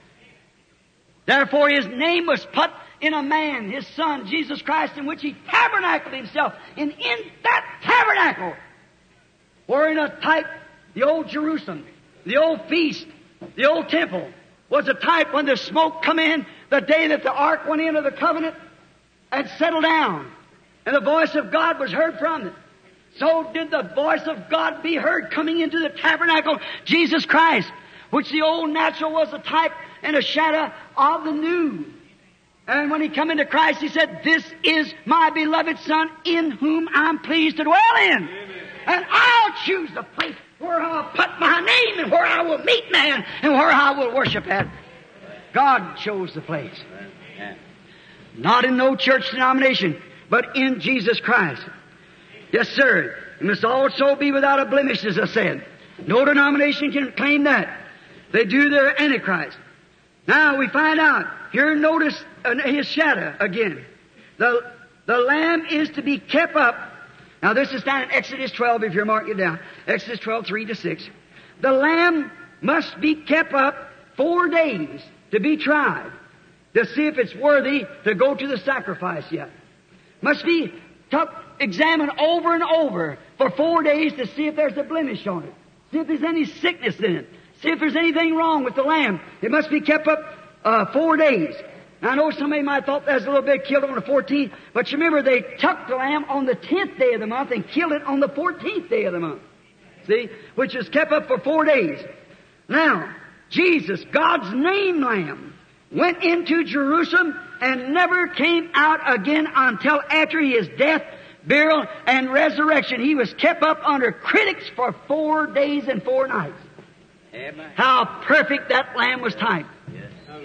Therefore His name was put in a man, His Son, Jesus Christ, in which He tabernacled Himself. And in that tabernacle, or in a type, the old Jerusalem, the old feast, the old temple, was a type when the smoke come in, the day that the ark went into the covenant and settled down. And the voice of God was heard from it. So did the voice of God be heard coming into the tabernacle, Jesus Christ, which the old natural was a type and a shadow of the new. And when He come into Christ, He said, this is my beloved Son in whom I'm pleased to dwell in. Amen. And I'll choose the place where I'll put my name and where I will meet man and where I will worship at. God chose the place. Amen. Not in no church denomination, but in Jesus Christ. Yes, sir. It must also be without a blemish, as I said. No denomination can claim that. They do their Antichrist. Now we find out. Here notice uh, His shadow again. The, the Lamb is to be kept up. Now this is down in Exodus twelve, if you're marking it down. Exodus twelve, three to six. The Lamb must be kept up four days to be tried, to see if it's worthy to go to the sacrifice yet. Must be took, examined over and over for four days to see if there's a blemish on it. See if there's any sickness in it. See if there's anything wrong with the lamb. It must be kept up uh, four days. Now, I know somebody might have thought that was a little bit killed on the fourteenth, but you remember they took the lamb on the tenth day of the month and killed it on the fourteenth day of the month. See? Which is kept up for four days. Now, Jesus, God's name lamb, went into Jerusalem and never came out again until after His death, burial, and resurrection. He was kept up under critics for four days and four nights. Amen. How perfect that lamb was typed. Yes.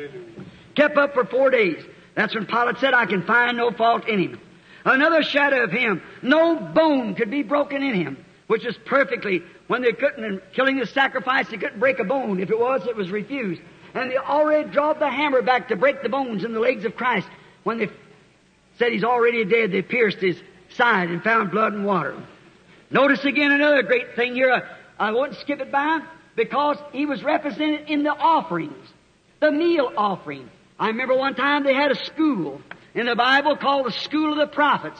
Kept up for four days. That's when Pilate said, I can find no fault in Him. Another shadow of Him. No bone could be broken in Him, which is perfectly, when they couldn't, in killing the sacrifice, they couldn't break a bone. If it was, it was refused. And they already drove the hammer back to break the bones in the legs of Christ. When they said He's already dead, they pierced His side and found blood and water. Notice again another great thing here. I, I won't skip it by, because He was represented in the offerings, the meal offering. I remember one time they had a school in the Bible called the School of the Prophets.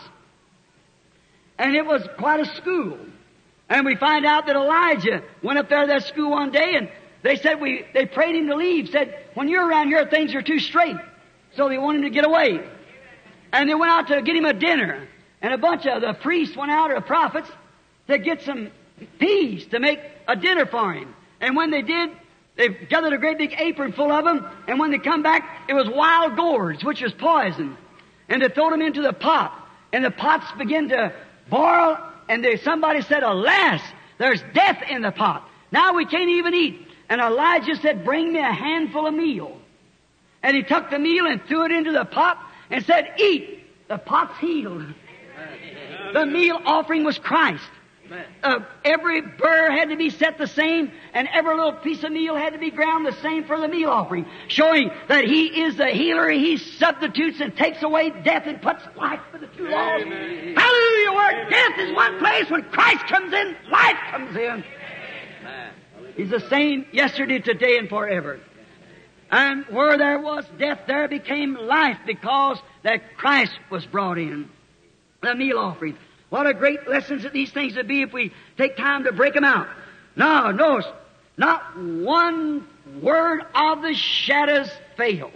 And it was quite a school. And we find out that Elijah went up there to that school one day, and they said we, they prayed him to leave, said, when you're around here, things are too straight. So they wanted him to get away. And they went out to get him a dinner. And a bunch of the priests went out, or the prophets, to get some peas to make a dinner for him. And when they did, they gathered a great big apron full of them, and when they come back, it was wild gourds, which was poison. And they threw them into the pot, and the pots began to boil, and they, somebody said, alas, there's death in the pot. Now we can't even eat. And Elijah said, bring me a handful of meal. And he took the meal and threw it into the pot and said, eat. The pot's healed. The meal offering was Christ. Uh, every burr had to be set the same, and every little piece of meal had to be ground the same for the meal offering, showing that He is the healer. He substitutes and takes away death and puts life for the two laws. Hallelujah! Where death is one place, when Christ comes in, life comes in. He's the same yesterday, today, and forever. And where there was death, there became life, because that Christ was brought in. The meal offering. What a great lessons that these things would be if we take time to break them out. Now, notice, not one word of the shadows failed.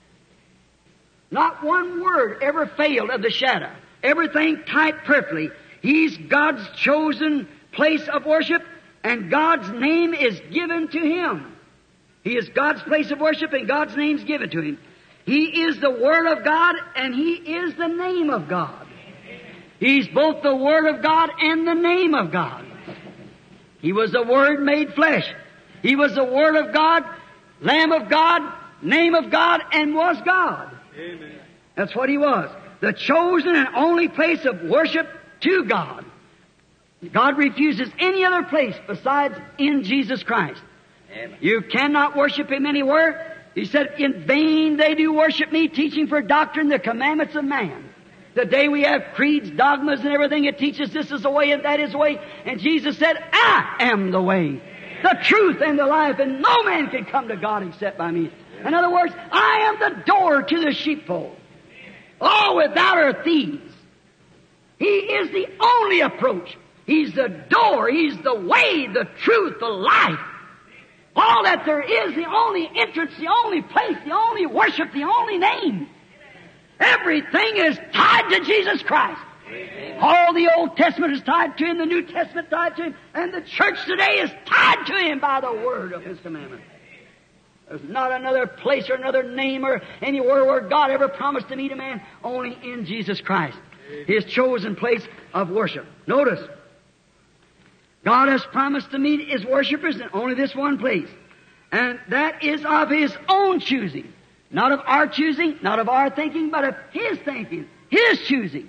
Not one word ever failed of the shadow. Everything typed perfectly. He's God's chosen place of worship, and God's name is given to Him. He is God's place of worship, and God's name is given to Him. He is the Word of God, and He is the name of God. He's both the Word of God and the name of God. He was the Word made flesh. He was the Word of God, Lamb of God, name of God, and was God. Amen. That's what He was. The chosen and only place of worship to God. God refuses any other place besides in Jesus Christ. Amen. You cannot worship Him anywhere. He said, in vain they do worship me, teaching for doctrine the commandments of man. The day we have creeds, dogmas, and everything, it teaches this is the way and that is the way. And Jesus said, I am the way, the truth, and the life, and no man can come to God except by me. In other words, I am the door to the sheepfold. Oh, without are thieves. He is the only approach. He's the door. He's the way, the truth, the life. All that there is, the only entrance, the only place, the only worship, the only name. Everything is tied to Jesus Christ. All the Old Testament is tied to Him, the New Testament tied to Him, and the church today is tied to Him by the word of His commandment. There's not another place or another name or anywhere where God ever promised to meet a man, only in Jesus Christ, His chosen place of worship. Notice, God has promised to meet His worshipers in only this one place, and that is of His own choosing. Not of our choosing, not of our thinking, but of His thinking, His choosing.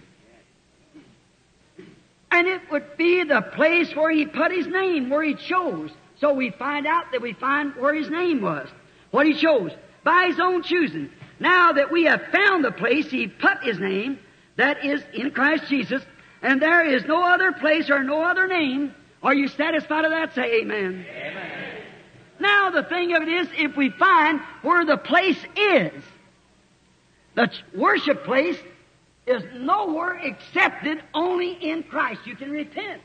And it would be the place where He put His name, where He chose. So we find out that we find where His name was, what He chose, by His own choosing. Now that we have found the place He put His name, that is in Christ Jesus, and there is no other place or no other name, are you satisfied with that? Say amen. Amen. Now, the thing of it is, if we find where the place is, the worship place is nowhere accepted, only in Christ. You can repent.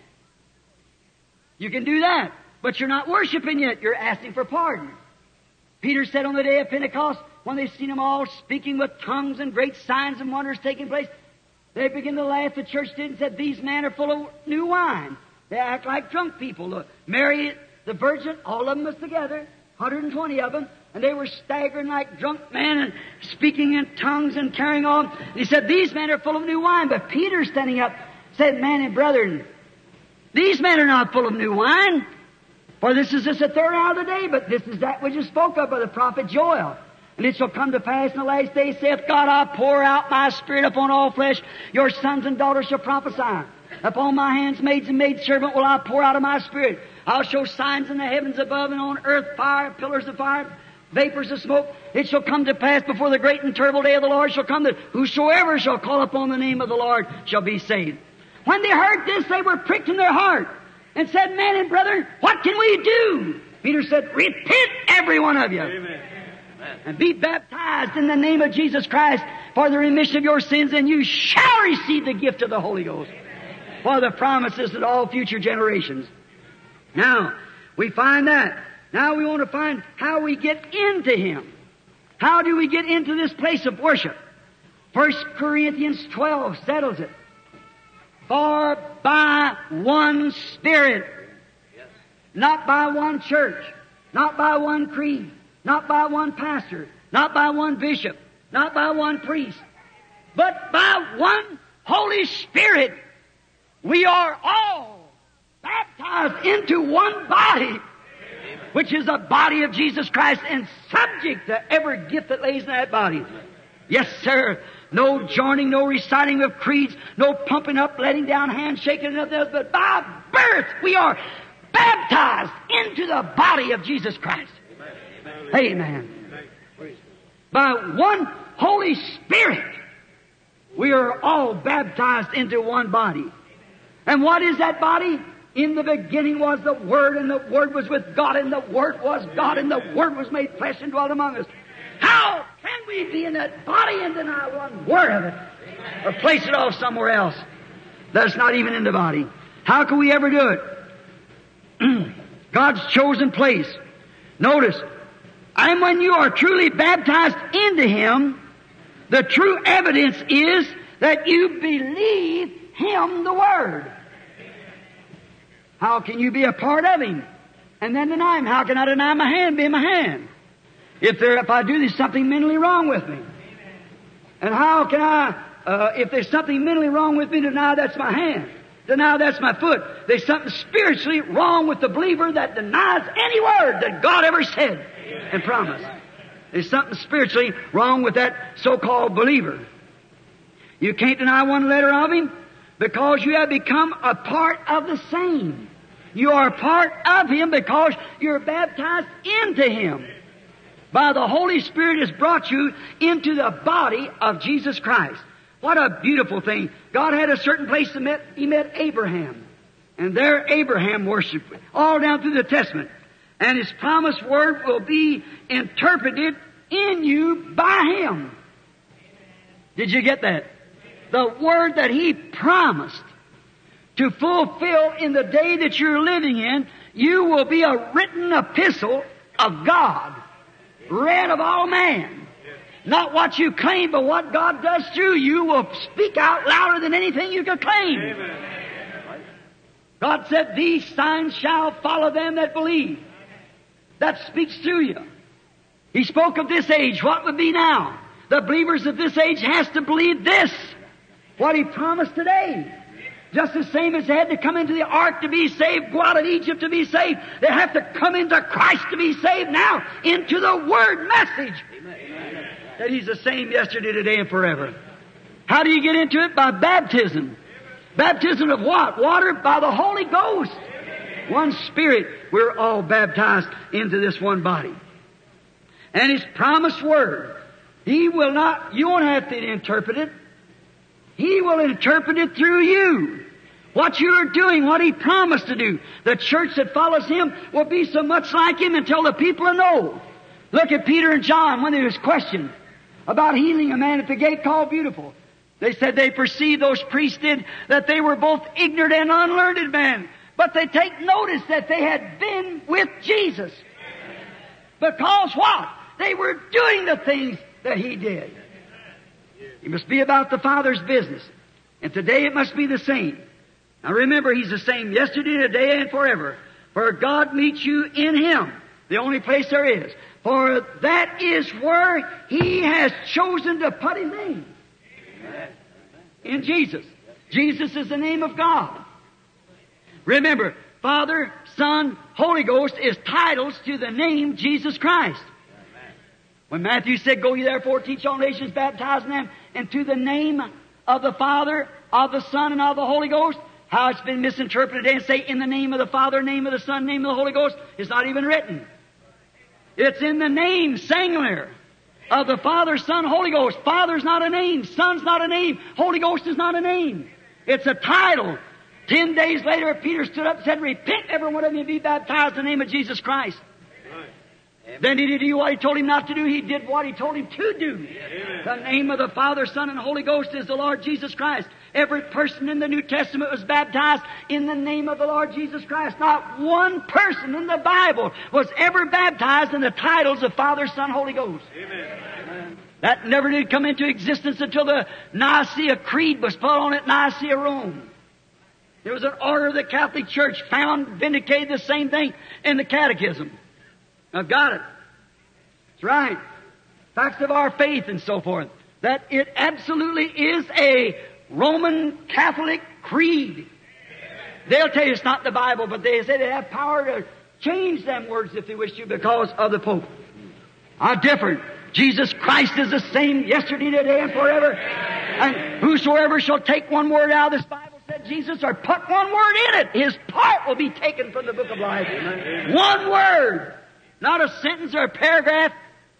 You can do that. But you're not worshiping yet. You're asking for pardon. Peter said on the day of Pentecost, when they seen them all speaking with tongues and great signs and wonders taking place, they began to laugh. The church did and said, these men are full of new wine. They act like drunk people. Look, Mary, the virgin, all of them was together, one hundred twenty of them, and they were staggering like drunk men and speaking in tongues and carrying on. And he said, these men are full of new wine. But Peter, standing up, said, men and brethren, these men are not full of new wine, for this is just the third hour of the day, but this is that which is spoke of by the prophet Joel. And it shall come to pass in the last days, saith God, I'll pour out my Spirit upon all flesh. Your sons and daughters shall prophesy. Upon my handmaids and maidservant will I pour out of my Spirit. I'll show signs in the heavens above and on earth, fire, pillars of fire, vapors of smoke. It shall come to pass before the great and terrible day of the Lord shall come, that whosoever shall call upon the name of the Lord shall be saved. When they heard this, they were pricked in their heart and said, men and brethren, what can we do? Peter said, repent, every one of you. Amen. And be baptized in the name of Jesus Christ for the remission of your sins, and you shall receive the gift of the Holy Ghost. For the promises to all future generations. Now, we find that. Now we want to find how we get into Him. How do we get into this place of worship? First Corinthians twelve settles it. For by one Spirit, not by one church, not by one creed, not by one pastor, not by one bishop, not by one priest, but by one Holy Spirit, we are all baptized into one body, which is the body of Jesus Christ, and subject to every gift that lays in that body. Yes, sir. No joining, no reciting of creeds, no pumping up, letting down, handshaking, and nothing else, but by birth we are baptized into the body of Jesus Christ. Amen. By one Holy Spirit, we are all baptized into one body. And what is that body? In the beginning was the Word, and the Word was with God, and the Word was God, and the Word was made flesh and dwelt among us. How can we be in that body and deny one word of it? Or place it off somewhere else that's not even in the body? How can we ever do it? God's chosen place. Notice, and when you are truly baptized into Him, the true evidence is that you believe Him, the Word. How can you be a part of Him and then deny Him? How can I deny my hand being my hand? If there, if I do, there's something mentally wrong with me. And how can I, uh, if there's something mentally wrong with me, deny that's my hand? Deny that's my foot? There's something spiritually wrong with the believer that denies any word that God ever said and promised. There's something spiritually wrong with that so-called believer. You can't deny one letter of Him because you have become a part of the same. You are a part of Him because you're baptized into Him. By the Holy Spirit has brought you into the body of Jesus Christ. What a beautiful thing. God had a certain place to met, He met Abraham. And there Abraham worshiped all down through the Testament. And His promised word will be interpreted in you by Him. Did you get that? The word that He promised to fulfill in the day that you're living in, you will be a written epistle of God, read of all man. Not what you claim, but what God does through you will speak out louder than anything you can claim. Amen. God said, these signs shall follow them that believe. That speaks through you. He spoke of this age. What would be now? The believers of this age has to believe this. What He promised today. Just the same as they had to come into the ark to be saved, go out of Egypt to be saved. They have to come into Christ to be saved now, into the Word message. Amen. That He's the same yesterday, today, and forever. How do you get into it? By baptism. Baptism of what? Water? By the Holy Ghost. One Spirit. We're all baptized into this one body. And His promised Word. He will not, you won't have to interpret it. He will interpret it through you. What you're doing, what He promised to do. The church that follows Him will be so much like Him until the people know. Look at Peter and John when they was questioned about healing a man at the gate called Beautiful. They said they perceived, those priests did, that they were both ignorant and unlearned men. But they take notice that they had been with Jesus. Because what? They were doing the things that He did. He must be about the Father's business. And today it must be the same. Now remember, He's the same yesterday, today, and forever. For God meets you in Him, the only place there is. For that is where He has chosen to put His name. In Jesus. Jesus is the name of God. Remember, Father, Son, Holy Ghost is titles to the name Jesus Christ. When Matthew said, "Go ye therefore, teach all nations, baptizing them into the name of the Father, of the Son, and of the Holy Ghost," how it's been misinterpreted and say, "In the name of the Father, name of the Son, name of the Holy Ghost," it's not even written. It's in the name, singular, of the Father, Son, Holy Ghost. Father's not a name. Son's not a name. Holy Ghost is not a name. It's a title. Ten days later, Peter stood up and said, "Repent, every one of you, and be baptized in the name of Jesus Christ." Right. Then did he do what He told him not to do? He did what He told him to do. Amen. The name of the Father, Son, and Holy Ghost is the Lord Jesus Christ. Every person in the New Testament was baptized in the name of the Lord Jesus Christ. Not one person in the Bible was ever baptized in the titles of Father, Son, Holy Ghost. Amen. That never did come into existence until the Nicaea Creed was put on at Nicaea, Rome. There was an order of the Catholic Church found, vindicated the same thing in the Catechism. I've got it. That's right. Facts of our faith and so forth. That it absolutely is a Roman Catholic creed. They'll tell you it's not the Bible, but they say they have power to change them words if they wish to because of the Pope. How different. Jesus Christ is the same yesterday, today, and forever. And whosoever shall take one word out of this Bible, said Jesus, or put one word in it, his part will be taken from the book of life. Amen. One word. Not a sentence or a paragraph,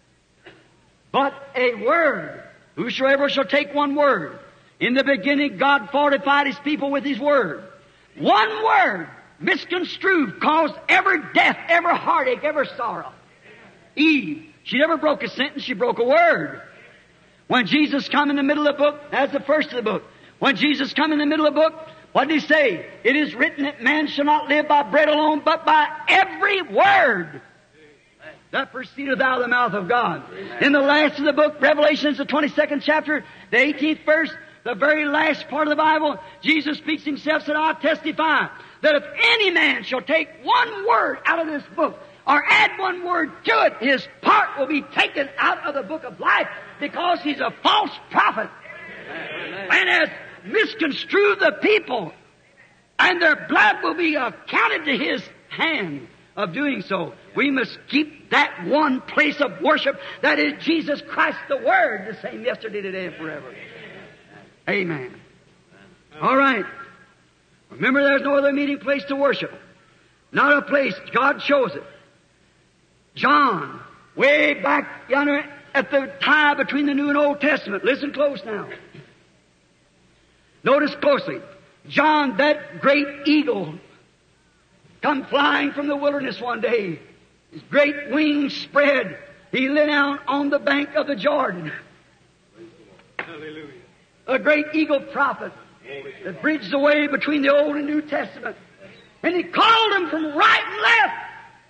but a word. Whosoever shall take one word. In the beginning, God fortified His people with His word. One word, misconstrued, caused every death, every heartache, every sorrow. Eve, she never broke a sentence, she broke a word. When Jesus come in the middle of the book, that's the first of the book. When Jesus come in the middle of the book, what did He say? It is written that man shall not live by bread alone, but by every word that proceedeth out of the mouth of God. In the last of the book, Revelation, the twenty-second chapter, the eighteenth verse, the very last part of the Bible, Jesus speaks Himself, said, "I'll testify that if any man shall take one word out of this book, or add one word to it, his part will be taken out of the book of life, because he's a false prophet, and has misconstrued the people, and their blood will be accounted to His hand of doing so." We must keep that one place of worship, that is Jesus Christ, the Word, the same yesterday, today, and forever. Amen. All right. Remember, there's no other meeting place to worship. Not a place. God chose it. John, way back yonder at the tie between the New and Old Testament. Listen close now. Notice closely. John, that great eagle, come flying from the wilderness one day. His great wings spread. He lay down on the bank of the Jordan. Hallelujah. A great eagle prophet that bridged the way between the Old and New Testament. And He called them from right and left.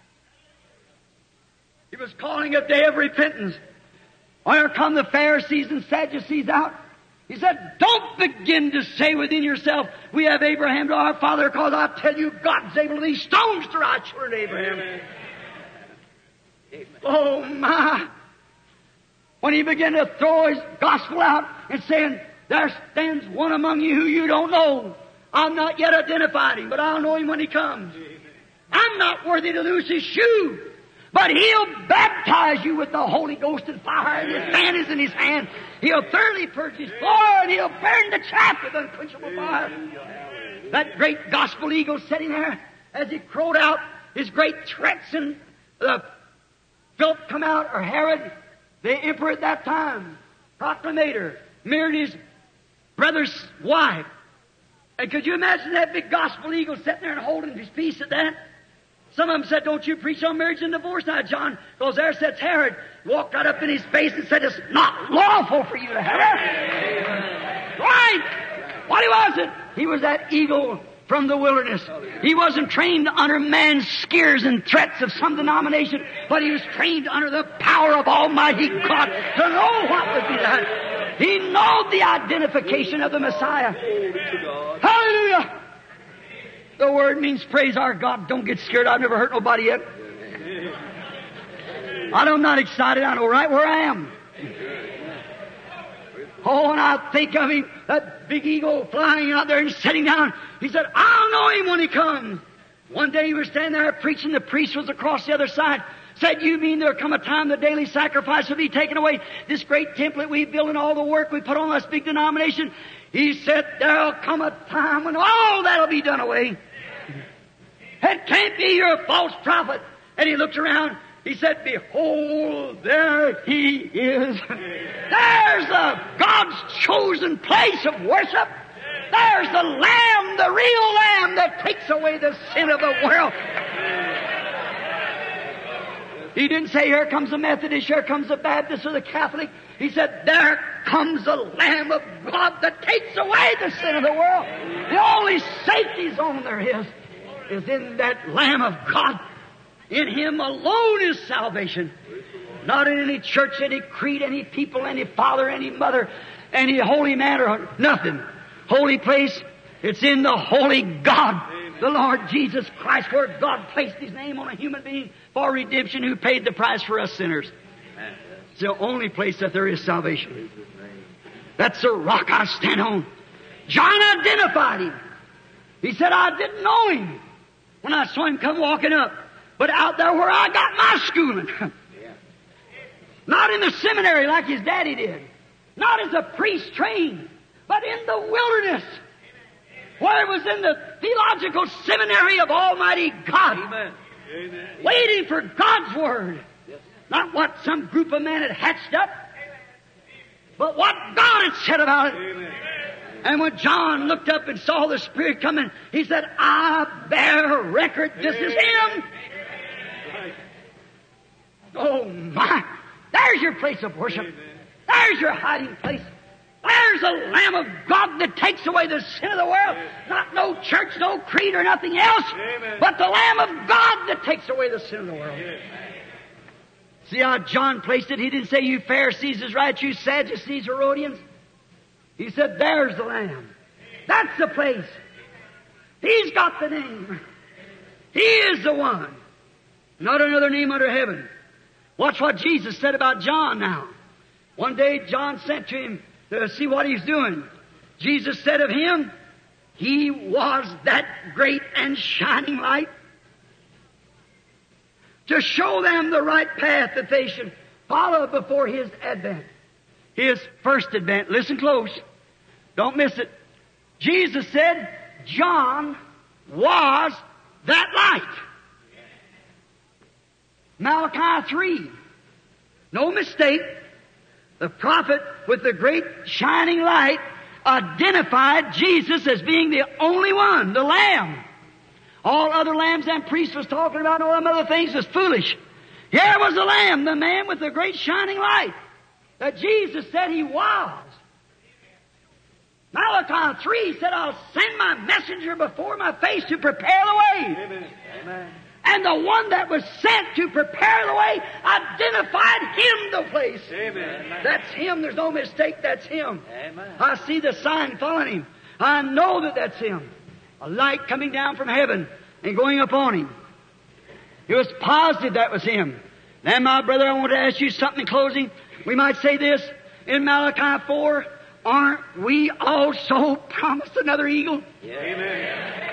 He was calling a day of repentance. Where come the Pharisees and Sadducees out? He said, "Don't begin to say within yourself, we have Abraham to our father, because I tell you, God's able to these stones to our children Abraham." Amen. Oh my! When he began to throw his gospel out and saying, "There stands one among you who you don't know. I've not yet identified him, but I'll know him when he comes. I'm not worthy to loose his shoe, but he'll baptize you with the Holy Ghost and fire, and his fan is in his hand. He'll thoroughly purge his floor, and he'll burn the chaff with unquenchable fire." That great gospel eagle sitting there, as he crowed out his great threats, and the Philip come out, or Herod, the emperor at that time, proclamator, married his brother's wife. And could you imagine that big gospel eagle sitting there and holding his peace at that? Some of them said, "Don't you preach on marriage and divorce now, John?" Because there sits Herod. Walked right up in his face and said, "It's not lawful for you to have it." Right! What he wasn't? He was that eagle from the wilderness. He wasn't trained under man's scares and threats of some denomination, but he was trained under the power of Almighty God to know what would be done. He knew the identification of the Messiah. Hallelujah! The word means praise our God. Don't get scared. I've never hurt nobody yet. I'm not excited. I know right where I am. Oh, and I think of him, that big eagle flying out there and sitting down. He said, I'll know him when he comes. One day he was standing there preaching. The priest was across the other side. Said, you mean there'll come a time the daily sacrifice will be taken away? This great temple that we built and all the work we put on this big denomination. He said, there'll come a time when all that'll be done away. It can't be, you're a false prophet. And he looked around. He said, behold, there he is. There's the God's chosen place of worship. There's the Lamb, the real Lamb that takes away the sin of the world. He didn't say, here comes the Methodist, here comes the Baptist or the Catholic. He said, there comes the Lamb of God that takes away the sin of the world. The only safety zone there is, is in that Lamb of God. In Him alone is salvation. Not in any church, any creed, any people, any father, any mother, any holy man or nothing. Holy place, it's in the Holy God, the Lord Jesus Christ, where God placed His name on a human being for redemption who paid the price for us sinners. It's the only place that there is salvation. That's the rock I stand on. John identified Him. He said, I didn't know Him when I saw Him come walking up. But out there where I got my schooling. Not in the seminary like his daddy did. Not as a priest trained. But in the wilderness. Where it was in the theological seminary of Almighty God. Amen. Amen. Waiting for God's Word. Not what some group of men had hatched up. But what God had said about it. Amen. And when John looked up and saw the Spirit coming, he said, I bear record. This is Him. Oh my! There's your place of worship. Amen. There's your hiding place. There's the Lamb of God that takes away the sin of the world. Amen. Not no church, no creed or nothing else, Amen. but the Lamb of God that takes away the sin of the world. Amen. See how John placed it? He didn't say, you Pharisees is right, you Sadducees, Herodians. He said, there's the Lamb. That's the place. He's got the name. He is the one. Not another name under heaven. Watch what Jesus said about John now. One day John sent to him to see what he's doing. Jesus said of him, he was that great and shining light to show them the right path that they should follow before His advent. His first advent. Listen close. Don't miss it. Jesus said, John was that light. Malachi three. No mistake. The prophet with the great shining light identified Jesus as being the only one, the Lamb. All other lambs and priests was talking about, all them other things was foolish. Here was the Lamb, the man with the great shining light that Jesus said He was. Malachi three said, I'll send my messenger before my face to prepare the way. Amen. Amen. And the one that was sent to prepare the way identified Him the place. Amen. That's Him. There's no mistake. That's Him. Amen. I see the sign following Him. I know that that's Him. A light coming down from heaven and going upon Him. It was positive that was Him. Now, my brother, I want to ask you something in closing. We might say this in Malachi four. Aren't we also promised another eagle? Yeah. Amen.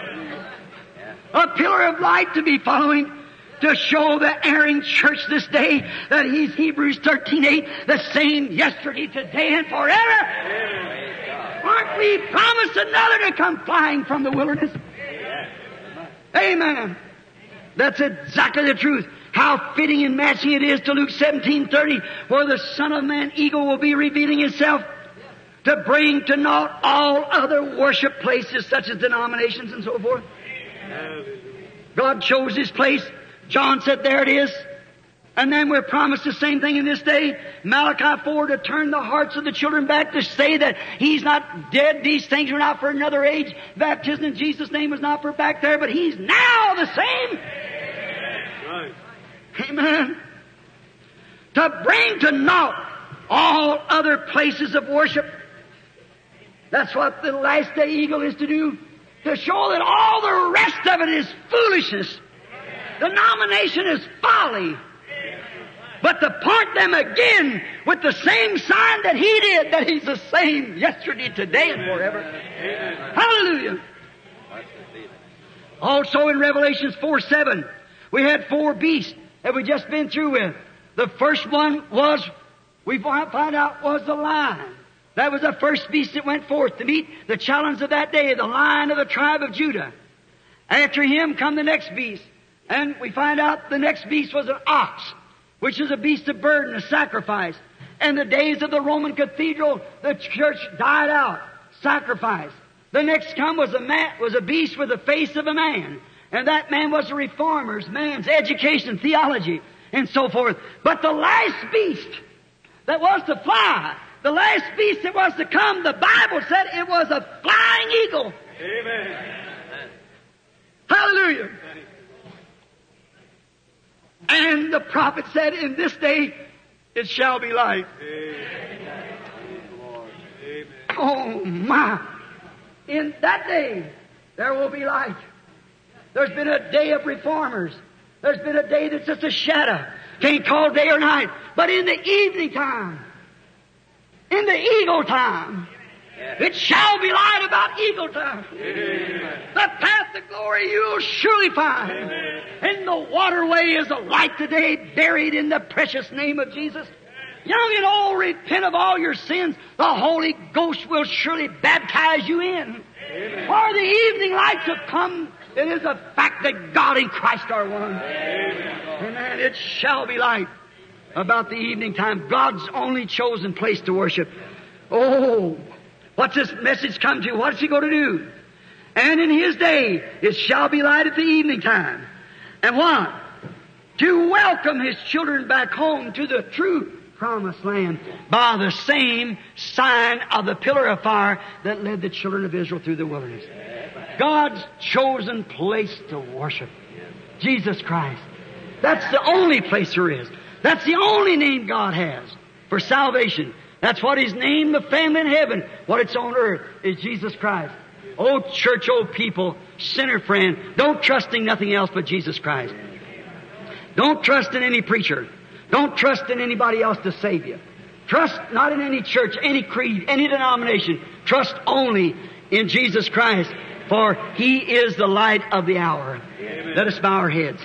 A pillar of light to be following, to show the erring church this day that He's Hebrews thirteen eight, the same yesterday, today, and forever. Aren't we promised another to come flying from the wilderness? Amen. That's exactly the truth. How fitting and matching it is to Luke seventeen thirty, where the Son of Man eagle will be revealing Himself to bring to naught all other worship places such as denominations and so forth. God chose His place. John said, there it is. And then we're promised the same thing in this day. Malachi four, to turn the hearts of the children back, to say that He's not dead. These things are not for another age. Baptism in Jesus' name was not for back there, but He's now the same. Right. Amen. To bring to naught all other places of worship. That's what the last day eagle is to do. To show that all the rest of it is foolishness. Denomination is folly. But to point them again with the same sign that He did, that He's the same yesterday, today, and forever. Amen. Hallelujah. Also in Revelations four seven, we had four beasts that we just been through with. The first one was, we find out, was the lion. That was the first beast that went forth to meet the challenge of that day, the Lion of the tribe of Judah. After him come the next beast. And we find out the next beast was an ox, which is a beast of burden, a sacrifice. And the days of the Roman cathedral, the church died out, sacrifice. The next come was a man, was a beast with the face of a man. And that man was the reformers, man's education, theology, and so forth. But the last beast that was to fly, the last beast that was to come, the Bible said it was a flying eagle. Amen. Hallelujah. And the prophet said, in this day it shall be light. Amen. Amen. Oh my. In that day there will be light. There's been a day of reformers. There's been a day that's just a shadow. Can't call day or night. But in the evening time, in the eagle time, it shall be light about eagle time. Amen. The path to glory you'll surely find. Amen. And the waterway is a light today, buried in the precious name of Jesus. Young and old, repent of all your sins. The Holy Ghost will surely baptize you in. Amen. For the evening lights have come. It is a fact that God and Christ are one. Amen. Amen. It shall be light about the evening time. God's only chosen place to worship. Oh, what's this message come to? What's He going to do? And in His day, it shall be light at the evening time. And what? To welcome His children back home to the true promised land by the same sign of the pillar of fire that led the children of Israel through the wilderness. God's chosen place to worship. Jesus Christ. That's the only place there is. That's the only name God has for salvation. That's what He's named the family in heaven. What it's on earth is Jesus Christ. Oh, church, oh people, sinner friend, don't trust in nothing else but Jesus Christ. Don't trust in any preacher. Don't trust in anybody else to save you. Trust not in any church, any creed, any denomination. Trust only in Jesus Christ, for He is the light of the hour. Amen. Let us bow our heads.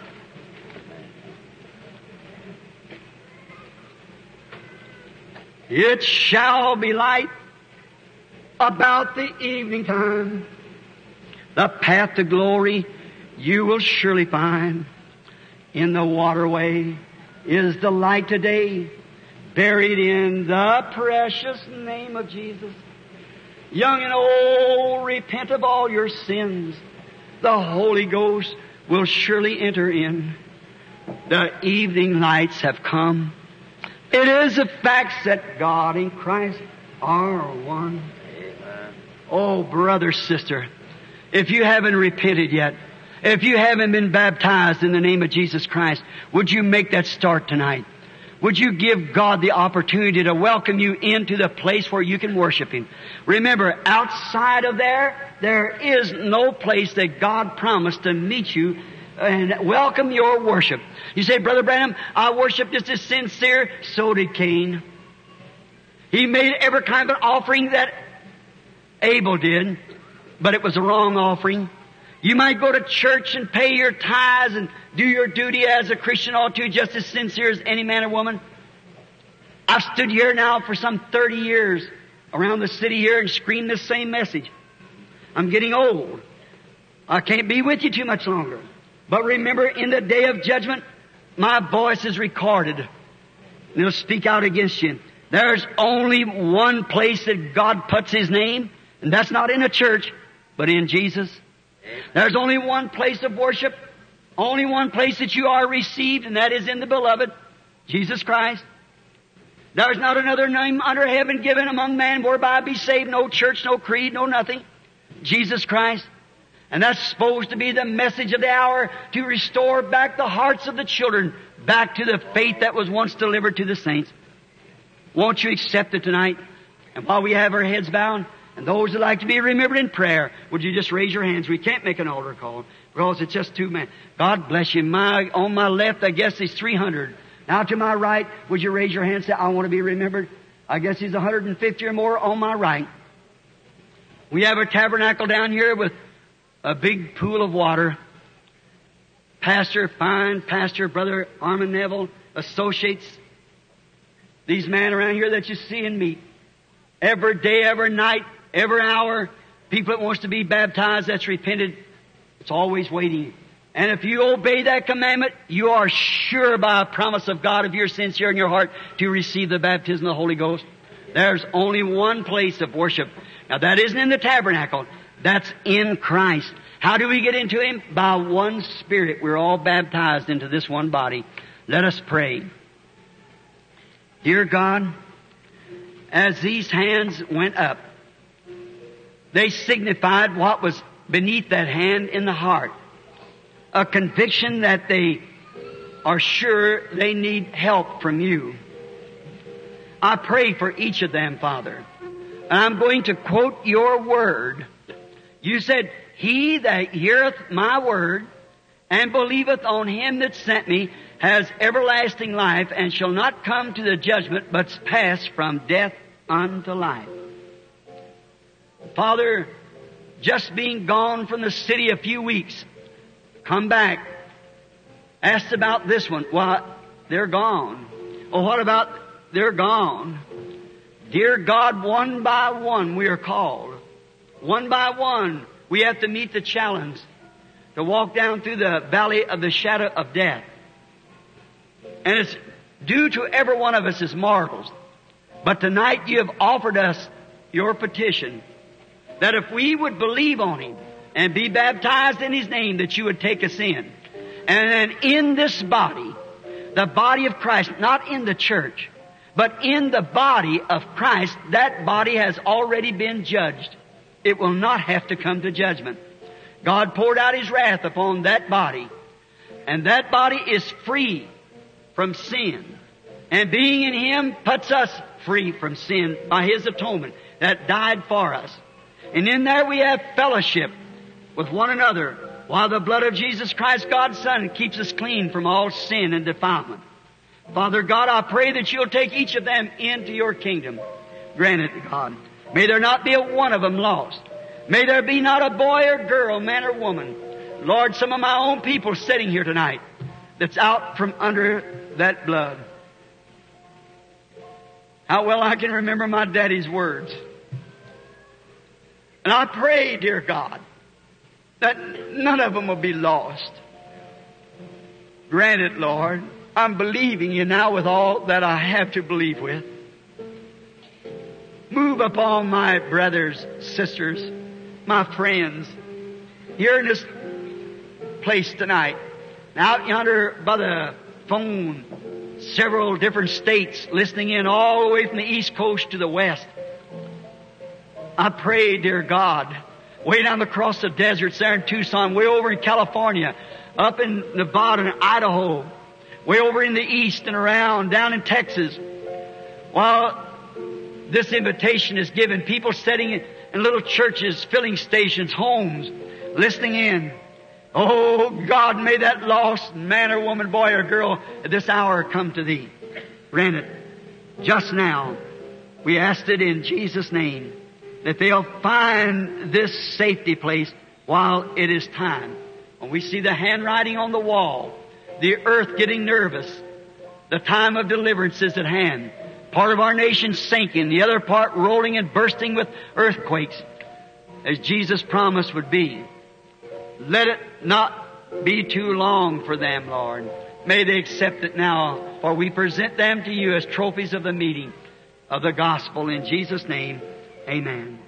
It shall be light about the evening time. The path to glory you will surely find. In the waterway is the light today, buried in the precious name of Jesus. Young and old, repent of all your sins. The Holy Ghost will surely enter in. The evening lights have come. It is a fact that God and Christ are one. Amen. Oh, brother, sister, if you haven't repented yet, if you haven't been baptized in the name of Jesus Christ, would you make that start tonight? Would you give God the opportunity to welcome you into the place where you can worship Him? Remember, outside of there, there is no place that God promised to meet you and welcome your worship. You say, Brother Branham, I worship just as sincere. So did Cain. He made every kind of an offering that Abel did, but it was a wrong offering. You might go to church and pay your tithes and do your duty as a Christian ought to, just as sincere as any man or woman. I've stood here now for some thirty years around the city here and screamed this same message. I'm getting old. I can't be with you too much longer. But remember, in the day of judgment, my voice is recorded. And it'll speak out against you. There's only one place that God puts His name, and that's not in a church, but in Jesus. There's only one place of worship, Only one place that you are received, and that is in the Beloved, Jesus Christ. There's not another name under heaven given among men whereby be saved. No church, no creed, no nothing. Jesus Christ. And that's supposed to be the message of the hour, to restore back the hearts of the children back to the faith that was once delivered to the saints. Won't you accept it tonight? And while we have our heads bowed, and those that like to be remembered in prayer, would you just raise your hands? We can't make an altar call because it's just two men. God bless you. My, on my left, I guess there's three hundred. Now to my right, would you raise your hand and say, I want to be remembered? I guess he's one hundred fifty or more on my right. We have a tabernacle down here with a big pool of water. Pastor, fine pastor, Brother Armin Neville, associates, these men around here that you see and meet. Every day, every night, every hour, people that wants to be baptized, that's repented, it's always waiting. And if you obey that commandment, you are sure by a promise of God, if you're sincere in your heart, to receive the baptism of the Holy Ghost. There's only one place of worship. Now that isn't in the tabernacle. That's in Christ. How do we get into Him? By one Spirit. We're all baptized into this one body. Let us pray. Dear God, as these hands went up, they signified what was beneath that hand in the heart. A conviction that they are sure they need help from You. I pray for each of them, Father. And I'm going to quote Your word. You said, He that heareth my word and believeth on Him that sent me has everlasting life and shall not come to the judgment, but pass from death unto life. Father, just being gone from the city a few weeks, come back, asked about this one. Well, they're gone. Oh, what about they're gone? Dear God, one by one we are called. One by one we have to meet the challenge to walk down through the valley of the shadow of death. And it's due to every one of us as mortals. But tonight You have offered us Your petition that if we would believe on Him and be baptized in His name, that You would take us in. And then in this body, the body of Christ, not in the church, but in the body of Christ, that body has already been judged. It will not have to come to judgment. God poured out His wrath upon that body. And that body is free from sin. And being in Him puts us free from sin by His atonement that died for us. And in there we have fellowship with one another, while the blood of Jesus Christ, God's Son, keeps us clean from all sin and defilement. Father God, I pray that You'll take each of them into Your kingdom. Grant it, God. May there not be a one of them lost. May there be not a boy or girl, man or woman. Lord, some of my own people sitting here tonight that's out from under that blood. How well I can remember my daddy's words. And I pray, dear God, that none of them will be lost. Grant it, Lord. I'm believing You now with all that I have to believe with. Move upon my brothers, sisters, my friends, here in this place tonight. Out yonder by the phone, several different states listening in all the way from the East Coast to the West. I pray, dear God, way down across the deserts there in Tucson, way over in California, up in Nevada and Idaho, way over in the East and around, down in Texas. While this invitation is given, people sitting in little churches, filling stations, homes, listening in. Oh, God, may that lost man or woman, boy or girl at this hour come to Thee. Grant it just now. We asked it in Jesus' name, that they'll find this safety place while it is time. When we see the handwriting on the wall, the earth getting nervous, the time of deliverance is at hand. Part of our nation sinking, the other part rolling and bursting with earthquakes, as Jesus promised would be. Let it not be too long for them, Lord. May they accept it now, for we present them to You as trophies of the meeting of the gospel. In Jesus' name, amen.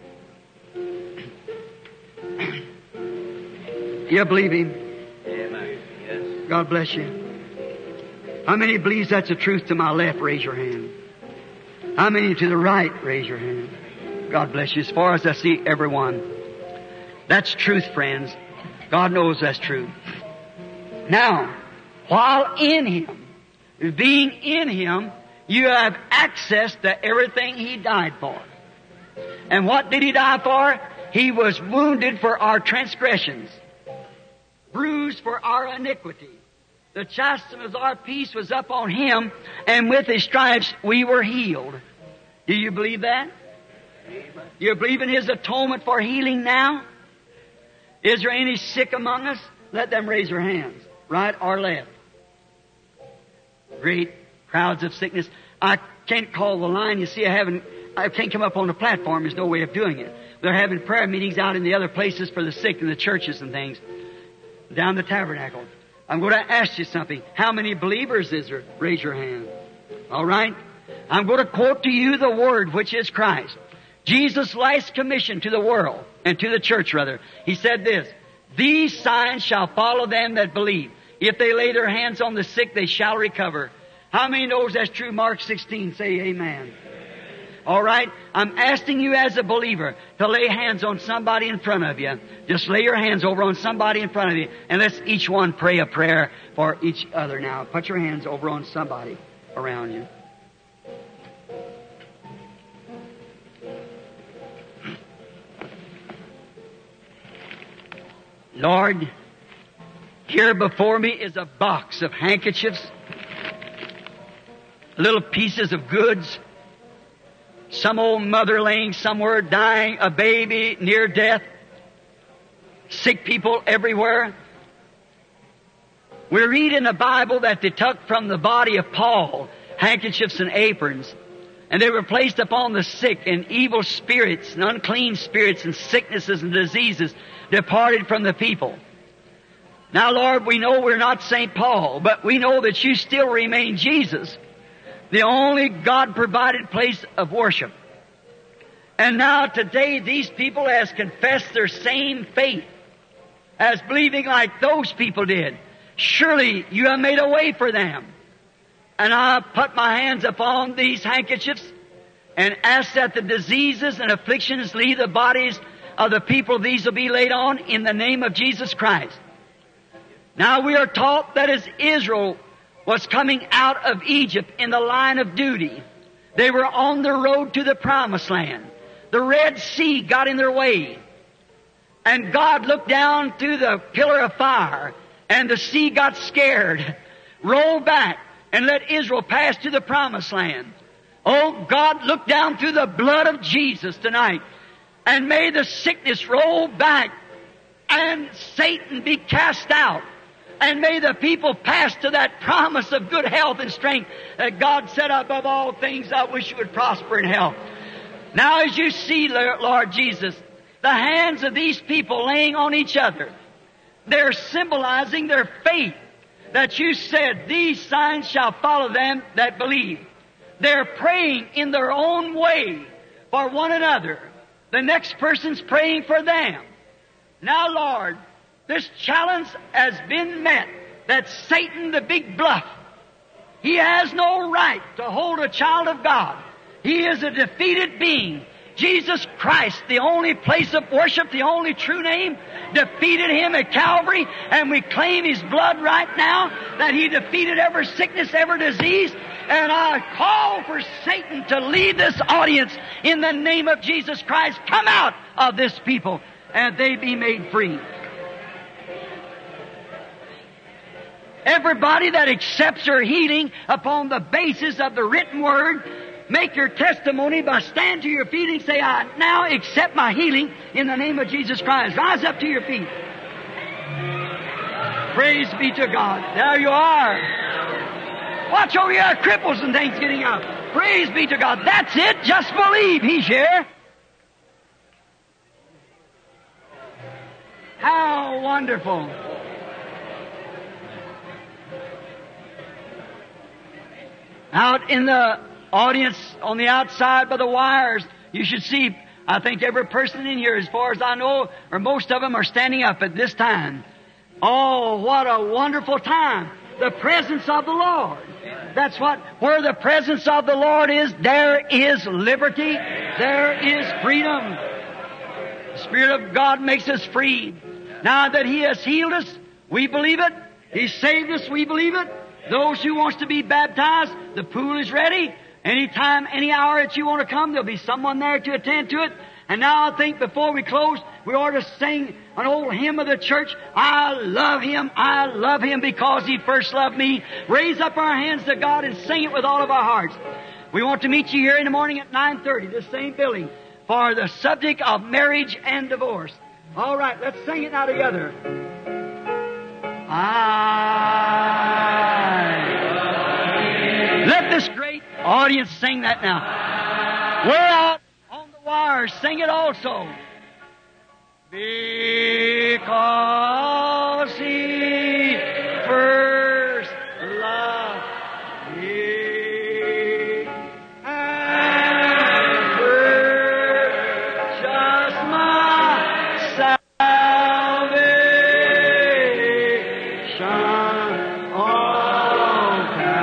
You believe Him? Amen. Yes. God bless you. How many believes that's the truth to my left? Raise your hand. How many to the right? Raise your hand. God bless you. As far as I see everyone. That's truth, friends. God knows that's true. Now, while in Him, being in Him, you have access to everything He died for. And what did He die for? He was wounded for our transgressions, bruised for our iniquity. The chastisement of our peace was up on Him, and with His stripes we were healed. Do you believe that? Do you believe in His atonement for healing now? Is there any sick among us? Let them raise their hands, right or left. Great crowds of sickness. I can't call the line. You see, I haven't, I can't come up on the platform. There's no way of doing it. They're having prayer meetings out in the other places for the sick in the churches and things. Down the tabernacle. I'm going to ask you something. How many believers is there? Raise your hand. All right? I'm going to quote to you the Word, which is Christ. Jesus' last commission to the world, and to the church rather. He said this, "These signs shall follow them that believe. If they lay their hands on the sick, they shall recover." How many knows that's true? Mark sixteen. Say amen. All right? I'm asking you as a believer to lay hands on somebody in front of you. Just lay your hands over on somebody in front of you, and let's each one pray a prayer for each other now. Put your hands over on somebody around you. Lord, here before me is a box of handkerchiefs, little pieces of goods, some old mother laying somewhere dying, a baby near death, sick people everywhere. We read in the Bible that they took from the body of Paul handkerchiefs and aprons, and they were placed upon the sick, and evil spirits and unclean spirits and sicknesses and diseases departed from the people. Now, Lord, we know we're not Saint Paul, but we know that you still remain Jesus, the only God-provided place of worship. And now today these people has confessed their same faith as believing like those people did. Surely you have made a way for them. And I put my hands upon these handkerchiefs and ask that the diseases and afflictions leave the bodies of the people these will be laid on in the name of Jesus Christ. Now we are taught that as Israel was coming out of Egypt in the line of duty, they were on the road to the promised land. The Red Sea got in their way. And God looked down through the pillar of fire, and the sea got scared, rolled back, and let Israel pass to the promised land. Oh, God, look down through the blood of Jesus tonight, and may the sickness roll back, and Satan be cast out. And may the people pass to that promise of good health and strength that God said, above all things, I wish you would prosper in health. Now as you see, Lord Jesus, the hands of these people laying on each other, they're symbolizing their faith that you said, these signs shall follow them that believe. They're praying in their own way for one another. The next person's praying for them. Now, Lord, this challenge has been met that Satan, the big bluff, he has no right to hold a child of God. He is a defeated being. Jesus Christ, the only place of worship, the only true name, defeated him at Calvary, and we claim his blood right now that he defeated every sickness, every disease. And I call for Satan to leave this audience in the name of Jesus Christ. Come out of this people, and they be made free. Everybody that accepts your healing upon the basis of the written word, make your testimony by stand to your feet and say, I now accept my healing in the name of Jesus Christ. Rise up to your feet. Praise be to God. There you are. Watch over your cripples and things getting up. Praise be to God. That's it. Just believe He's here. How wonderful. Out in the audience on the outside by the wires, you should see, I think every person in here, as far as I know, or most of them, are standing up at this time. Oh, what a wonderful time. The presence of the Lord. That's what, where the presence of the Lord is, there is liberty. There is freedom. The Spirit of God makes us free. Now that He has healed us, we believe it. He saved us, we believe it. Those who wants to be baptized, the pool is ready. Anytime, any hour that you want to come, there'll be someone there to attend to it. And now I think before we close, we ought to sing an old hymn of the church. I love Him, I love Him because He first loved me. Raise up our hands to God and sing it with all of our hearts. We want to meet you here in the morning at nine thirty, this same building, for the subject of marriage and divorce. All right, let's sing it now together. I... Let this great audience sing that now. We're out on the wires. Sing it also. Because He first loved me and purchased my salvation on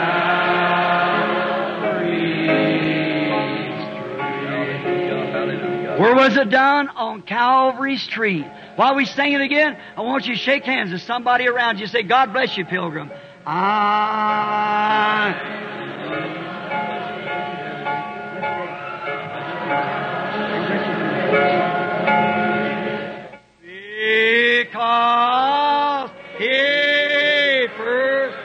Calvary's tree. Where was it done? On Calvary's tree. While we sing it again, I want you to shake hands with somebody around you. Say, God bless you, pilgrim. I... Because He first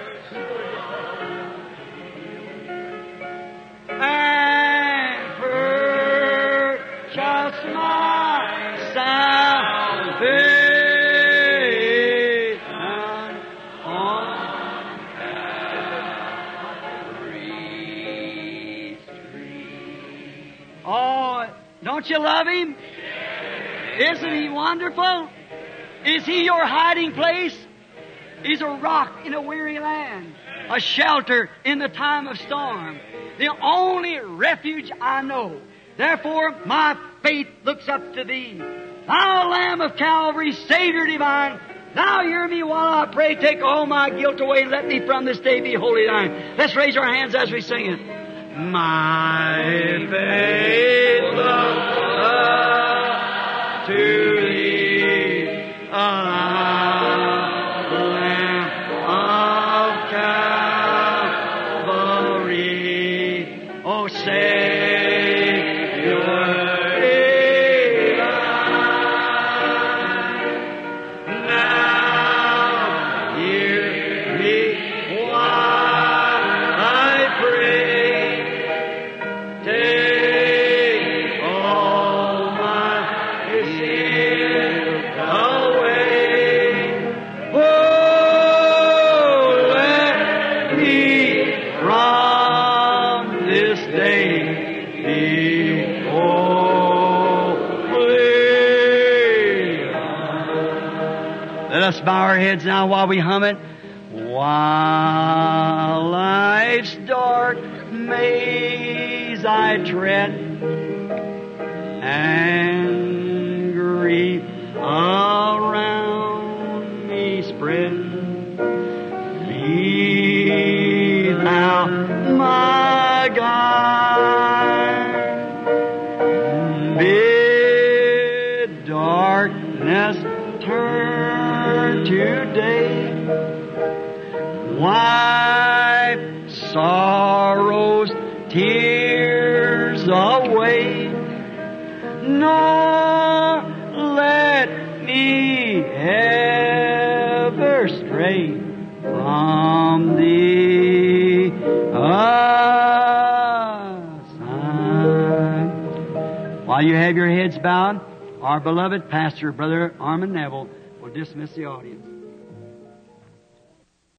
and purchased my salvation on Calvary's tree. Oh, don't you love Him? Isn't He wonderful? Is He your hiding place? He's a rock in a weary land, a shelter in the time of storm, the only refuge I know. Therefore, my faith looks up to Thee. Thou Lamb of Calvary, Savior divine, Thou hear me while I pray. Take all my guilt away. Let me from this day be wholly Thine. Let's raise our hands as we sing it. My faith looks up to Thee, ah, Lamb of Calvary. Oh, Savior divine, now hear me while I pray. Take all my sins away. Oh, let me from this day be holy. Let us bow our heads now while we hum it. While life's dark maze I tread, and grief around me spread, be Thou my guide. Bid darkness turn to day, wipe sorrows, tears away, nor let me ever stray from Thee aside. While you have your heads bowed, our beloved pastor, Brother Armand Neville, will dismiss the audience.